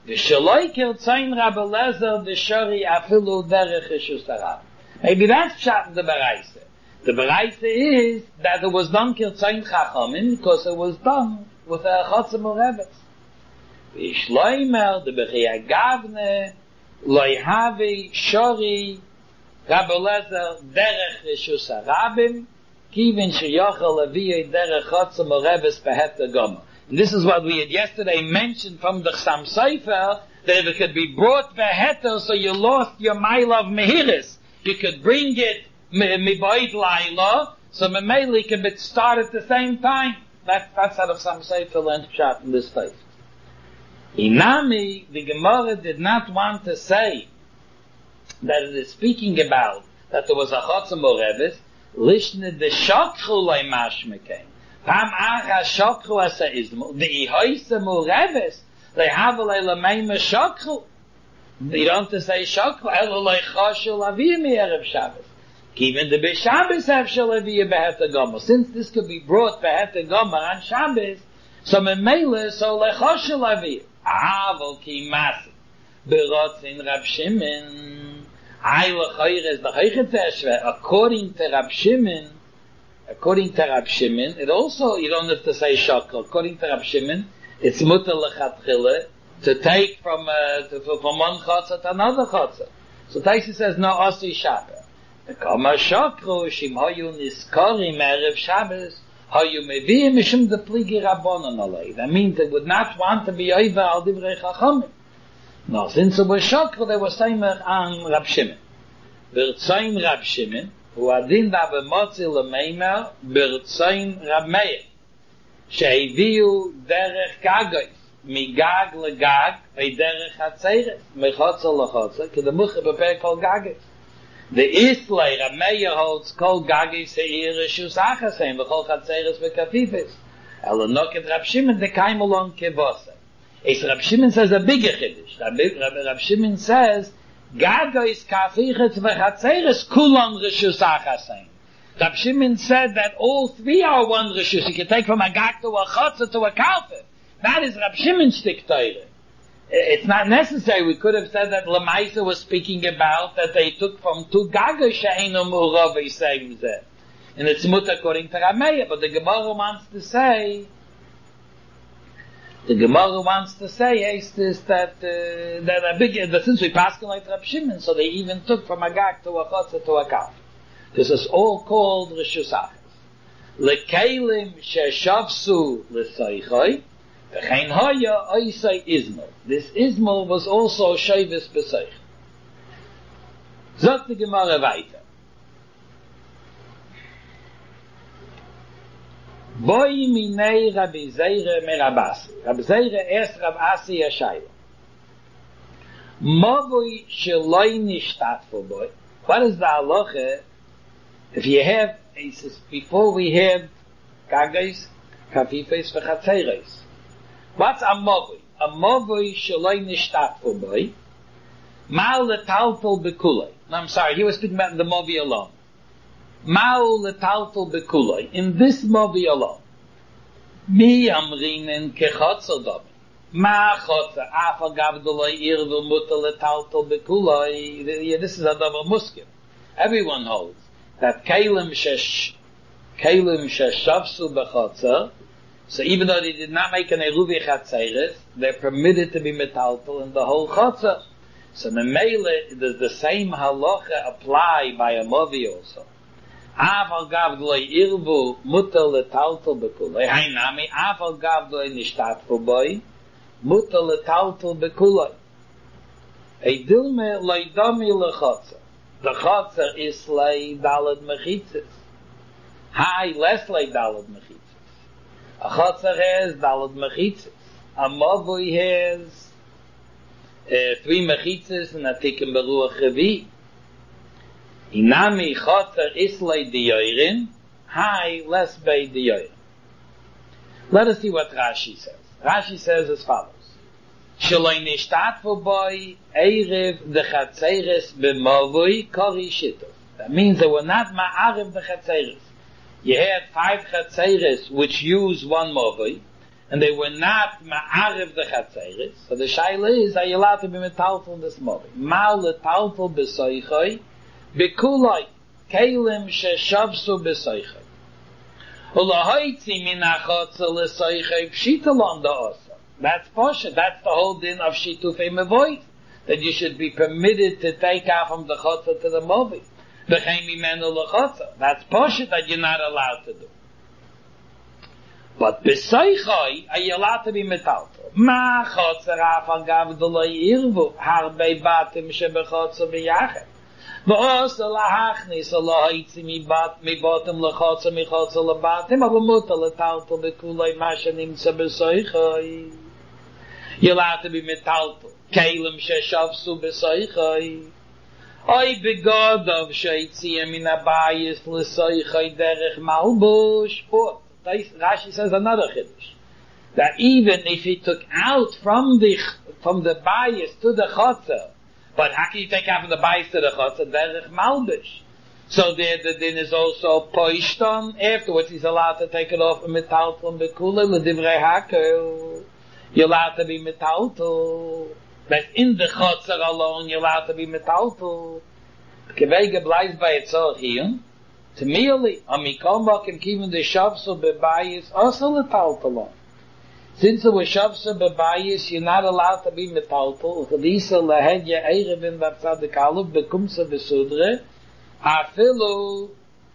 Speaker 1: V'shaloi kirtzayin Rabbi Lezer v'shari afilu derech reshus harab. Maybe that's pshat in the Baraisa. The Baraisa is that it was done kirtzayin chachamim because it was done with a chotzer moreves. V'ishloimer the bechia gavne loy havi shari Rabbi Lezer derech reshus harabim kivin sheyochel leviyei derech chotzer moreves behet goma. And this is what we had yesterday mentioned from the Chassam Sofer, that if it could be brought beheter, so you lost your mile of mehiris. You could bring it miboid laila, so memeli can be start at the same time. That's how the Chassam Sofer learned pshat in this place. Inami, the Gemara did not want to say that it is speaking about that there was a chotzer moreves, lishne de shakchu loy mashmekei. Pam acha shakchu asa izmo. The ihoyse moreves, they have a le'lameima shakchu. You don't have to say shakchu, elo loy choshu laviyah mi erev Shabbos. Even the B'Shabbos have shal laviyah behet gomer. Since this could be brought behet gomer on Shabbos, so memele, so loy choshu laviyah. Avol ki masi. Berotzin Rab Shimon. Ay lechoyres, the choychet according to Rab Shimon, it also, you don't have to say shakal. According to Rab Shimon, it's mutter lechatchila to take from one chotzer to another chotzer. So Taisi says, no, osi shaper. Kama shakru, shim hoyu niskorim erev Shabbos, hoyu meviyim mishum de pligi rabbonon alei. That means they would not want to be over al divrei chachamim. No, since it was shakru, they were saying on Rab Shimon. V'rtzayin Rab Shimon, who adin da b'motzi l'meimer b'rtzayin Rab Meir, she'eviu derech gagois, migag legag, ei derech hatzeres, mechotzer lechotzer, ki the muche beper kol gagois. The Islay, Rab Meir holds kol gagois se'ir reshus achasem, v'chol hatzeres v'kafifes. Elo noket Rab Shimon de kaim along kevose. Es Rab Shimon says a bigger chiddush. Rab Shimon says, Gagois kaffichetz v'chatzeres kulam reshus achasem. Rab Shimon said that all three are one reshus. You can take from a gag to a chotzer to a kalfe. That is Rab Shimon's tiktoire. It's not necessary. We could have said that Lamaisa was speaking about that they took from two gagois she'einu murov v'yisayim zeh. And it's mut according to Rab Meir. But the Gemara wants to say is this that a big since we passed like Rab Shimon, so they even took from a gag to a chotzer to a kalf. This is all called reshus achas. Lekelim sheshavsu l'soichoi v'chein haya oisai izmol. This izmol was also shevis b'soich. Zot the Gemara weiter. Boy minei Rabbi Zeire merabasi. Rabbi Zeire asked Rab Asi a shayla. Mavoi sheloi nishtat for boy. What is the halacha if you have, he says, before we have kagais, kafifes, v'chatzeres. What's a mavoi? A mavoi sheloi nishtat for boy. Mal letaltel bekulei. No, I'm sorry, he was speaking about the mavi alone. Ma'u letaltel bekuloi. In this movie alone. Mi amrinen kechotzer domi. Ma chotzer. Afa gavdoloi irvil mutter letaltel bekuloi. This is a double muskim. Everyone holds that kelim sheshavsu bechotzer. So even though they did not make an eruvi chatzeres, they're permitted to be metaltel in the whole chotzer. So memele, the same halacha apply by a movie also. Aval gavdloi irvu mutter letaltel bekuloi. Hainami aval gavdloi nishtat boy mutter letaltel bekuloi. Eidilme loidami lechotzer. The chotzer is lei dalad mechitzes. Hai less lei dalad mechitzes. A chotzer has dalad mechitzes. A mavui has 3 mechitzes and a tikkun beruach revi. Inami chotzer islay diyorin, hai less bei diyorin. Let us see what Rashi says. Rashi says as follows. Shaloi nishtat boy erev de chatzeres b'mavui kori shitov. That means they were not ma'arev the chatzeres. You had 5 chatzeres which use one mavui, and they were not ma'arev the chatzeres, so the shaila is, are you allowed to be metaltal this movie? Mal letaltal b'soichoi, b'kuloi, kelim sheshavsu b'soichoi. Ulahoitzi min achotza l'soichoi pshitalon da'osa. That's Pasha, that's the whole din of shitufei mevoit, that you should be permitted to take out from the chotza to the movie. V'chein mimenu l'chotza. That's Pasha that you're not allowed to do. But b'soichoi, are you allowed to be metaltal? Ma chotzer afal gav d'loi irvu, harbe batim shebechotzer b'yachet. V'os lahachnis alahoitzi mi batim l'chotzer mi chotzer l'batim, aber mutter letaltal b'kuloi ma shenimtza b'soichoi. You're allowed to be metaltal. Kelim sheshavsu b'soichoi. Oy begodov sheitziyem min abayis l'soichoi derech malbush. Rashi says another chiddush, that even if he took out from the bias to the chotzer, but how can you take out from the bias to the chotzer? Derech malbish. So there the din is also poishton. Afterwards he's allowed to take it off and metal from the kula l'divrei hakel. You're allowed to be metaltal. But in the chotzer alone you're allowed to be metaltal. Kevege bleibt bei Etzor hier. To merely, amikombakim kiven the shavso bebayis also letaltalon. Since it was shavso bebayis, you're not allowed to be metaltal. Chalisa lahedya eirevin b'tzadik aluv bekumsa besudre. Afilu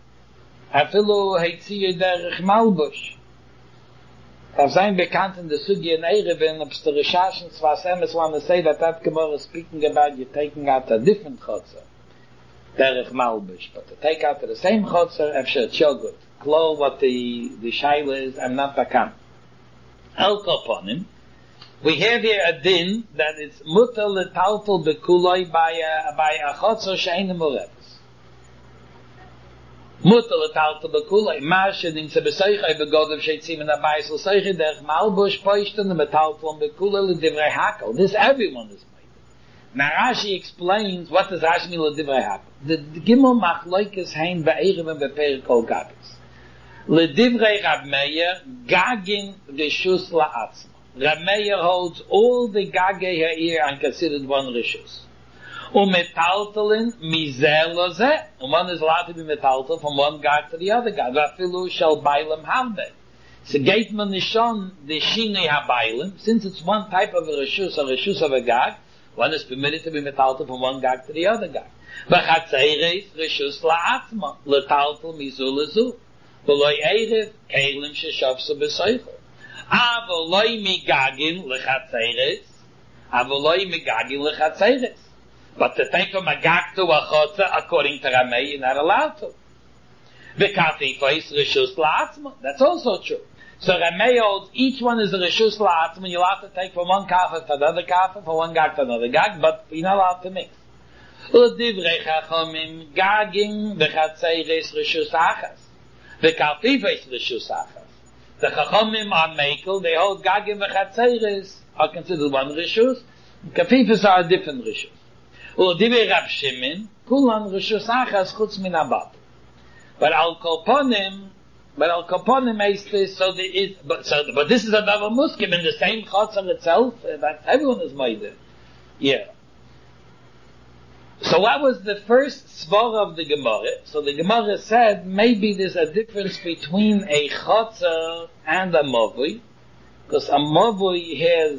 Speaker 1: heitziye derech malbush. I've seen bekannt in the Sugi and Eirevin, of the Rishashin Svasemis want to say that Gemara is speaking about you taking out a different chotzer. Derech malbush, but to take out the same chotzer, efsher tshogud. Klo, what the shaila is, I'm not bakam. El koponim, we have here a din that it's mutter letaltal bekuloi by a chotzer she'enim ureves. Mutter letaltal bekuloi, mashe din se besoichai begodov sheitzim in abayis l'soichai derech malbush poishten the metaltal bekuloi l'divrei hakel. This everyone is. Now Rashi explains what does Rashi mean l'divrei hakel. The Gimel Machloikes hein ba'erev and ba'perik kol gagis. L'divrei Rav Meir gagin reshus la'atzma. Rav Meir holds all the gagei ha'ir and considered one reshus. Umetaltalin mizer lozeh. And one is allowed to be metaltal from one gag to the other gag. Vafilu shel bailam havde. So geit man nishon the shinei ha'bailam. Since it's one type of a reshus of a gag, one is permitted to be metaltal from one gag to the other gag. V'chatzeires reshus la'atzma letaltal mizu lezu v'loi erev kelim sheshavsu b'soichel avoloi migagin lechatzeires but to take from a gag to a chotzer according to Rameh you're not allowed to. V'katifos reshus la'atzma, that's also true. So Rameh holds each one is a reshus la'atzma. You'll have to take from one kafir to another kafir, from one gag to another gag, but you're not allowed to mix. U'divrei chachamim gaging v'chatzeires reshus achas v'katifos reshus achas. The chachamim are mekel. They hold gaging v'chatzeires are considered one reshus. Kafifos are a different reshus. U'divrei Rav Shimon kulan reshus achas chutz min abat. But al kolponim makes this, so there is, but this is another muskim in the same chotzer itself, that everyone is made. Yeah. So what was the first svara of the Gemara? So the Gemara said, maybe there's a difference between a chotzer and a mavui, because a mavui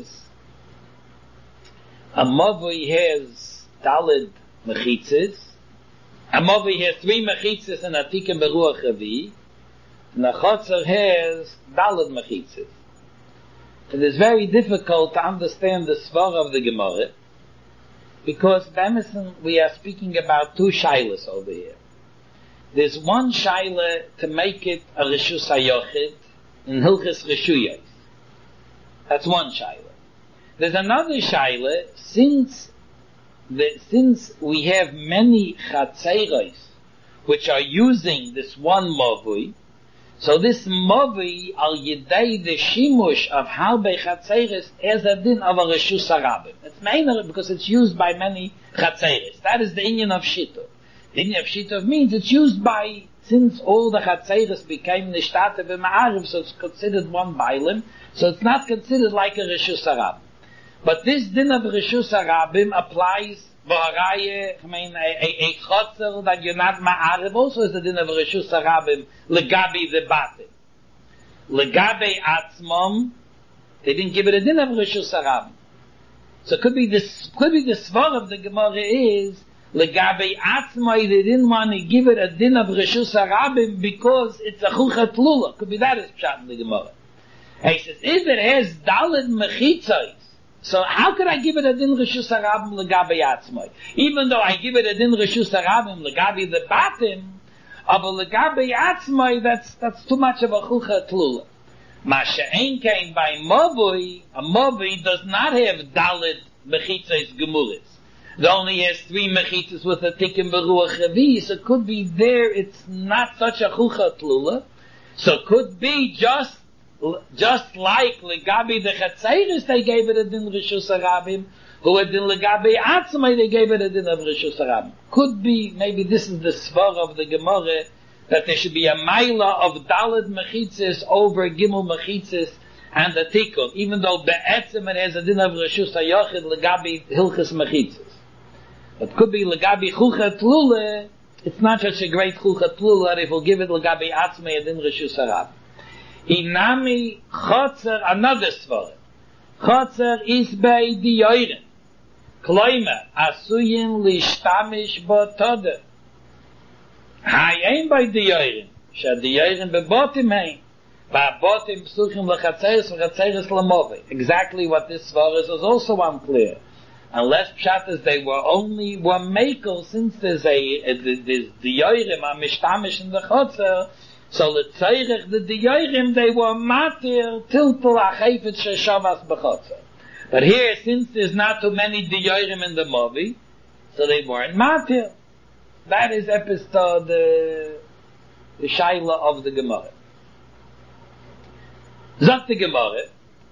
Speaker 1: has daled mechitzes, a mavui has 3 mechitzes and a tikkun beruach revi, and the chotzer has daled mechitzes. It is very difficult to understand the svara of the Gemara, because we are speaking about 2 shailas over here. There's one shaila to make it a reshus hayochid in hilchis reshuyos. That's one shaila. There's another shaila, since we have many chatzeros which are using this one mavui, so this mavui al yedei the shimush of halbei chatzeres has a din of a reshus harabim. It's mainly because it's used by many chatzeres. That is the inyan of shitov. The inyan of shitov means it's used by since all the Chatzeiros became Nishtate v'Ma'ariv, so it's considered one Bailim, so it's not considered like a Rishus Harabim. But this din of Rishus Harabim applies v'haraye, I mean, a Chotzer that you're not Ma'ariv, also is the din of Rishus Harabim, legabi the Batim. Legabe Atzmom, they didn't give it a din of Rishus Harabim. So could be the svar of the Gemara is legabe Atzmai, they didn't want to give it a din of Rishus Harabim because it's a chuchat lula. Could be that is pshat in the Gemara. He says, if it has daled mechitzos, so how could I give it a din Rishus Harabim legabe Atzmai? Even though I give it a din Rishus Harabim legabe the batim, but legabe Atzmai, that's too much of a chuchat lula. Masha ein came by Mavui, a Mavui does not have Dalit Mechitzos Gemuris. It only has 3 Mechitzos with a Tikkun Beruach Revi, so it could be there, it's not such a Chuchat Lula. So it could be just like Legabi the Chatzeiros, they gave it a din Rishus Harabim, who had din Legabi Atzmai, they gave it a din of Rishus Harabim. Could be, maybe this is the svar of the Gemara, that there should be a maila of Daled Mechitzis over Gimel Mechitzis and the Tikkun, even though Be'etzim it has a din of Rishus HaYochid Legabi Hilchis Mechitzis. It could be Legabi Chuchat Lula, it's not such a great Chuchat Lula, if we'll give it Legabi Atzmei a din Rishus Harabim. Inami Chotzer, another svar. Chotzer is by Diyorin. Kloima, Asuyin Lishtamish Botode. Hayin by Diyorin. Shadiyorin bebotim hain. Ba'botim psuchim l'chatzeres v'chatzeres l'movei. Exactly what this svar is also unclear. Unless pshat they were makel, since there's Diyorim are mishtamish in the chotzer, so l'tzeirech the Diyorim they were matir tiltul achayfet sheshavas b'chotzer. But here, since there's not too many Diyorim in the movie, so they weren't matir. That is episode the shaila of the Gemara. Zot the Gemara,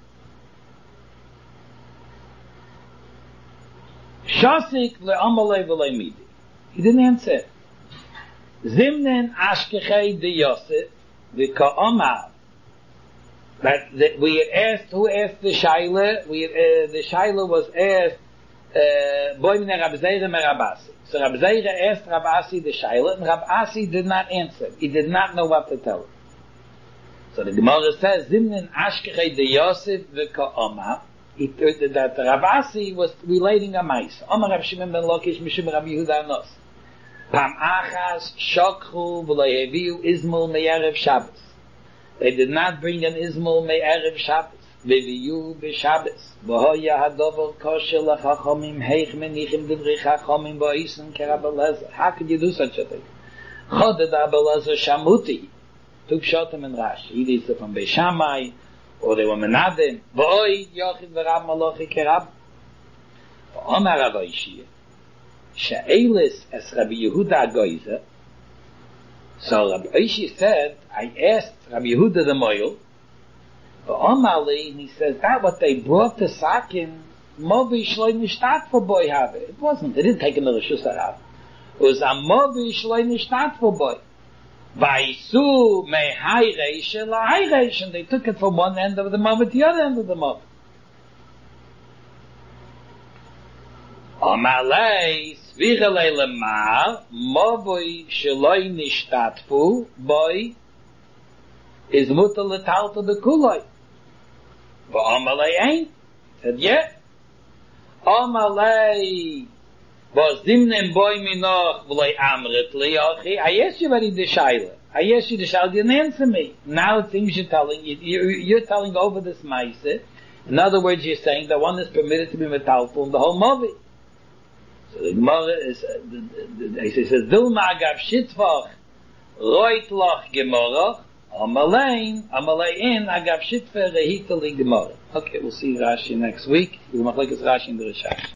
Speaker 1: Shasik le'amalei v'le'midi. He didn't answer. Zimnen ashkechei de Yosef v'ka'omar. That we had asked, who asked the shaila? The shaila was asked, Boimne Rab Zeira me Rab Asi. So Rab Zeira asked Rab Asi the shaila, and Rab Asi did not answer. He did not know what to tell him. So the Gemara says, Zimnen ashkechei de Yosef v'ka'omar. That Rab Asi was relating a mice. Omar Rab Shimon ben Lakish Mishum Rab Yehuda Anos. Pam achas shokhu v'loyeviu izmul me'erev Shabbos. They did not bring an izmul me'erev Shabbos. V'viyu b'Shabbos. V'hoya hadover kosher l'chachomim heich menichim divrei chachomim v'oisen kerab Elazar. How could you do such a thing? Choded Rab Elazar shamuti. Took shotem and Rashi. Either from Beis Shammai, or they were menadim. V'oi yochid v'rab malochi kerab. V'omar Rav Oishiyah. She'elis es Rabbi Yehuda Goizer. So Rabbi Oishiyah said, I asked Rabbi Yehuda the Moil, V'omali, and he says, that what they brought to Sakin, Movi Shloi Nishtat for boy have it. It wasn't. They didn't take him to the Rishus Harabim. It was a Movi Shloi Nishtat for boy. Vaisu me Hayreish la Hayreish, and they took it from one end of the Movi to the other end of the Movi. Amalei Svirelei Lemar Movi Shloi Nishtatfu boy is mutter letalta the kuloi. V'amalei ain't. Said, yeah. Amalei was dimnem boy minoch v'lei amret liachi. I asked you already the shaila. I asked you the shaila, you didn't answer me. Now it seems you're telling over this maise. In other words, you're saying that one is permitted to be metalful in the whole movie. So the Gemara is, he says, Dilma agav shitvach roit loch gemorach Amalein, agav shitfer rehita li gemara. Okay, we'll see Rashi next week. We'll make Rashi in the Rishash.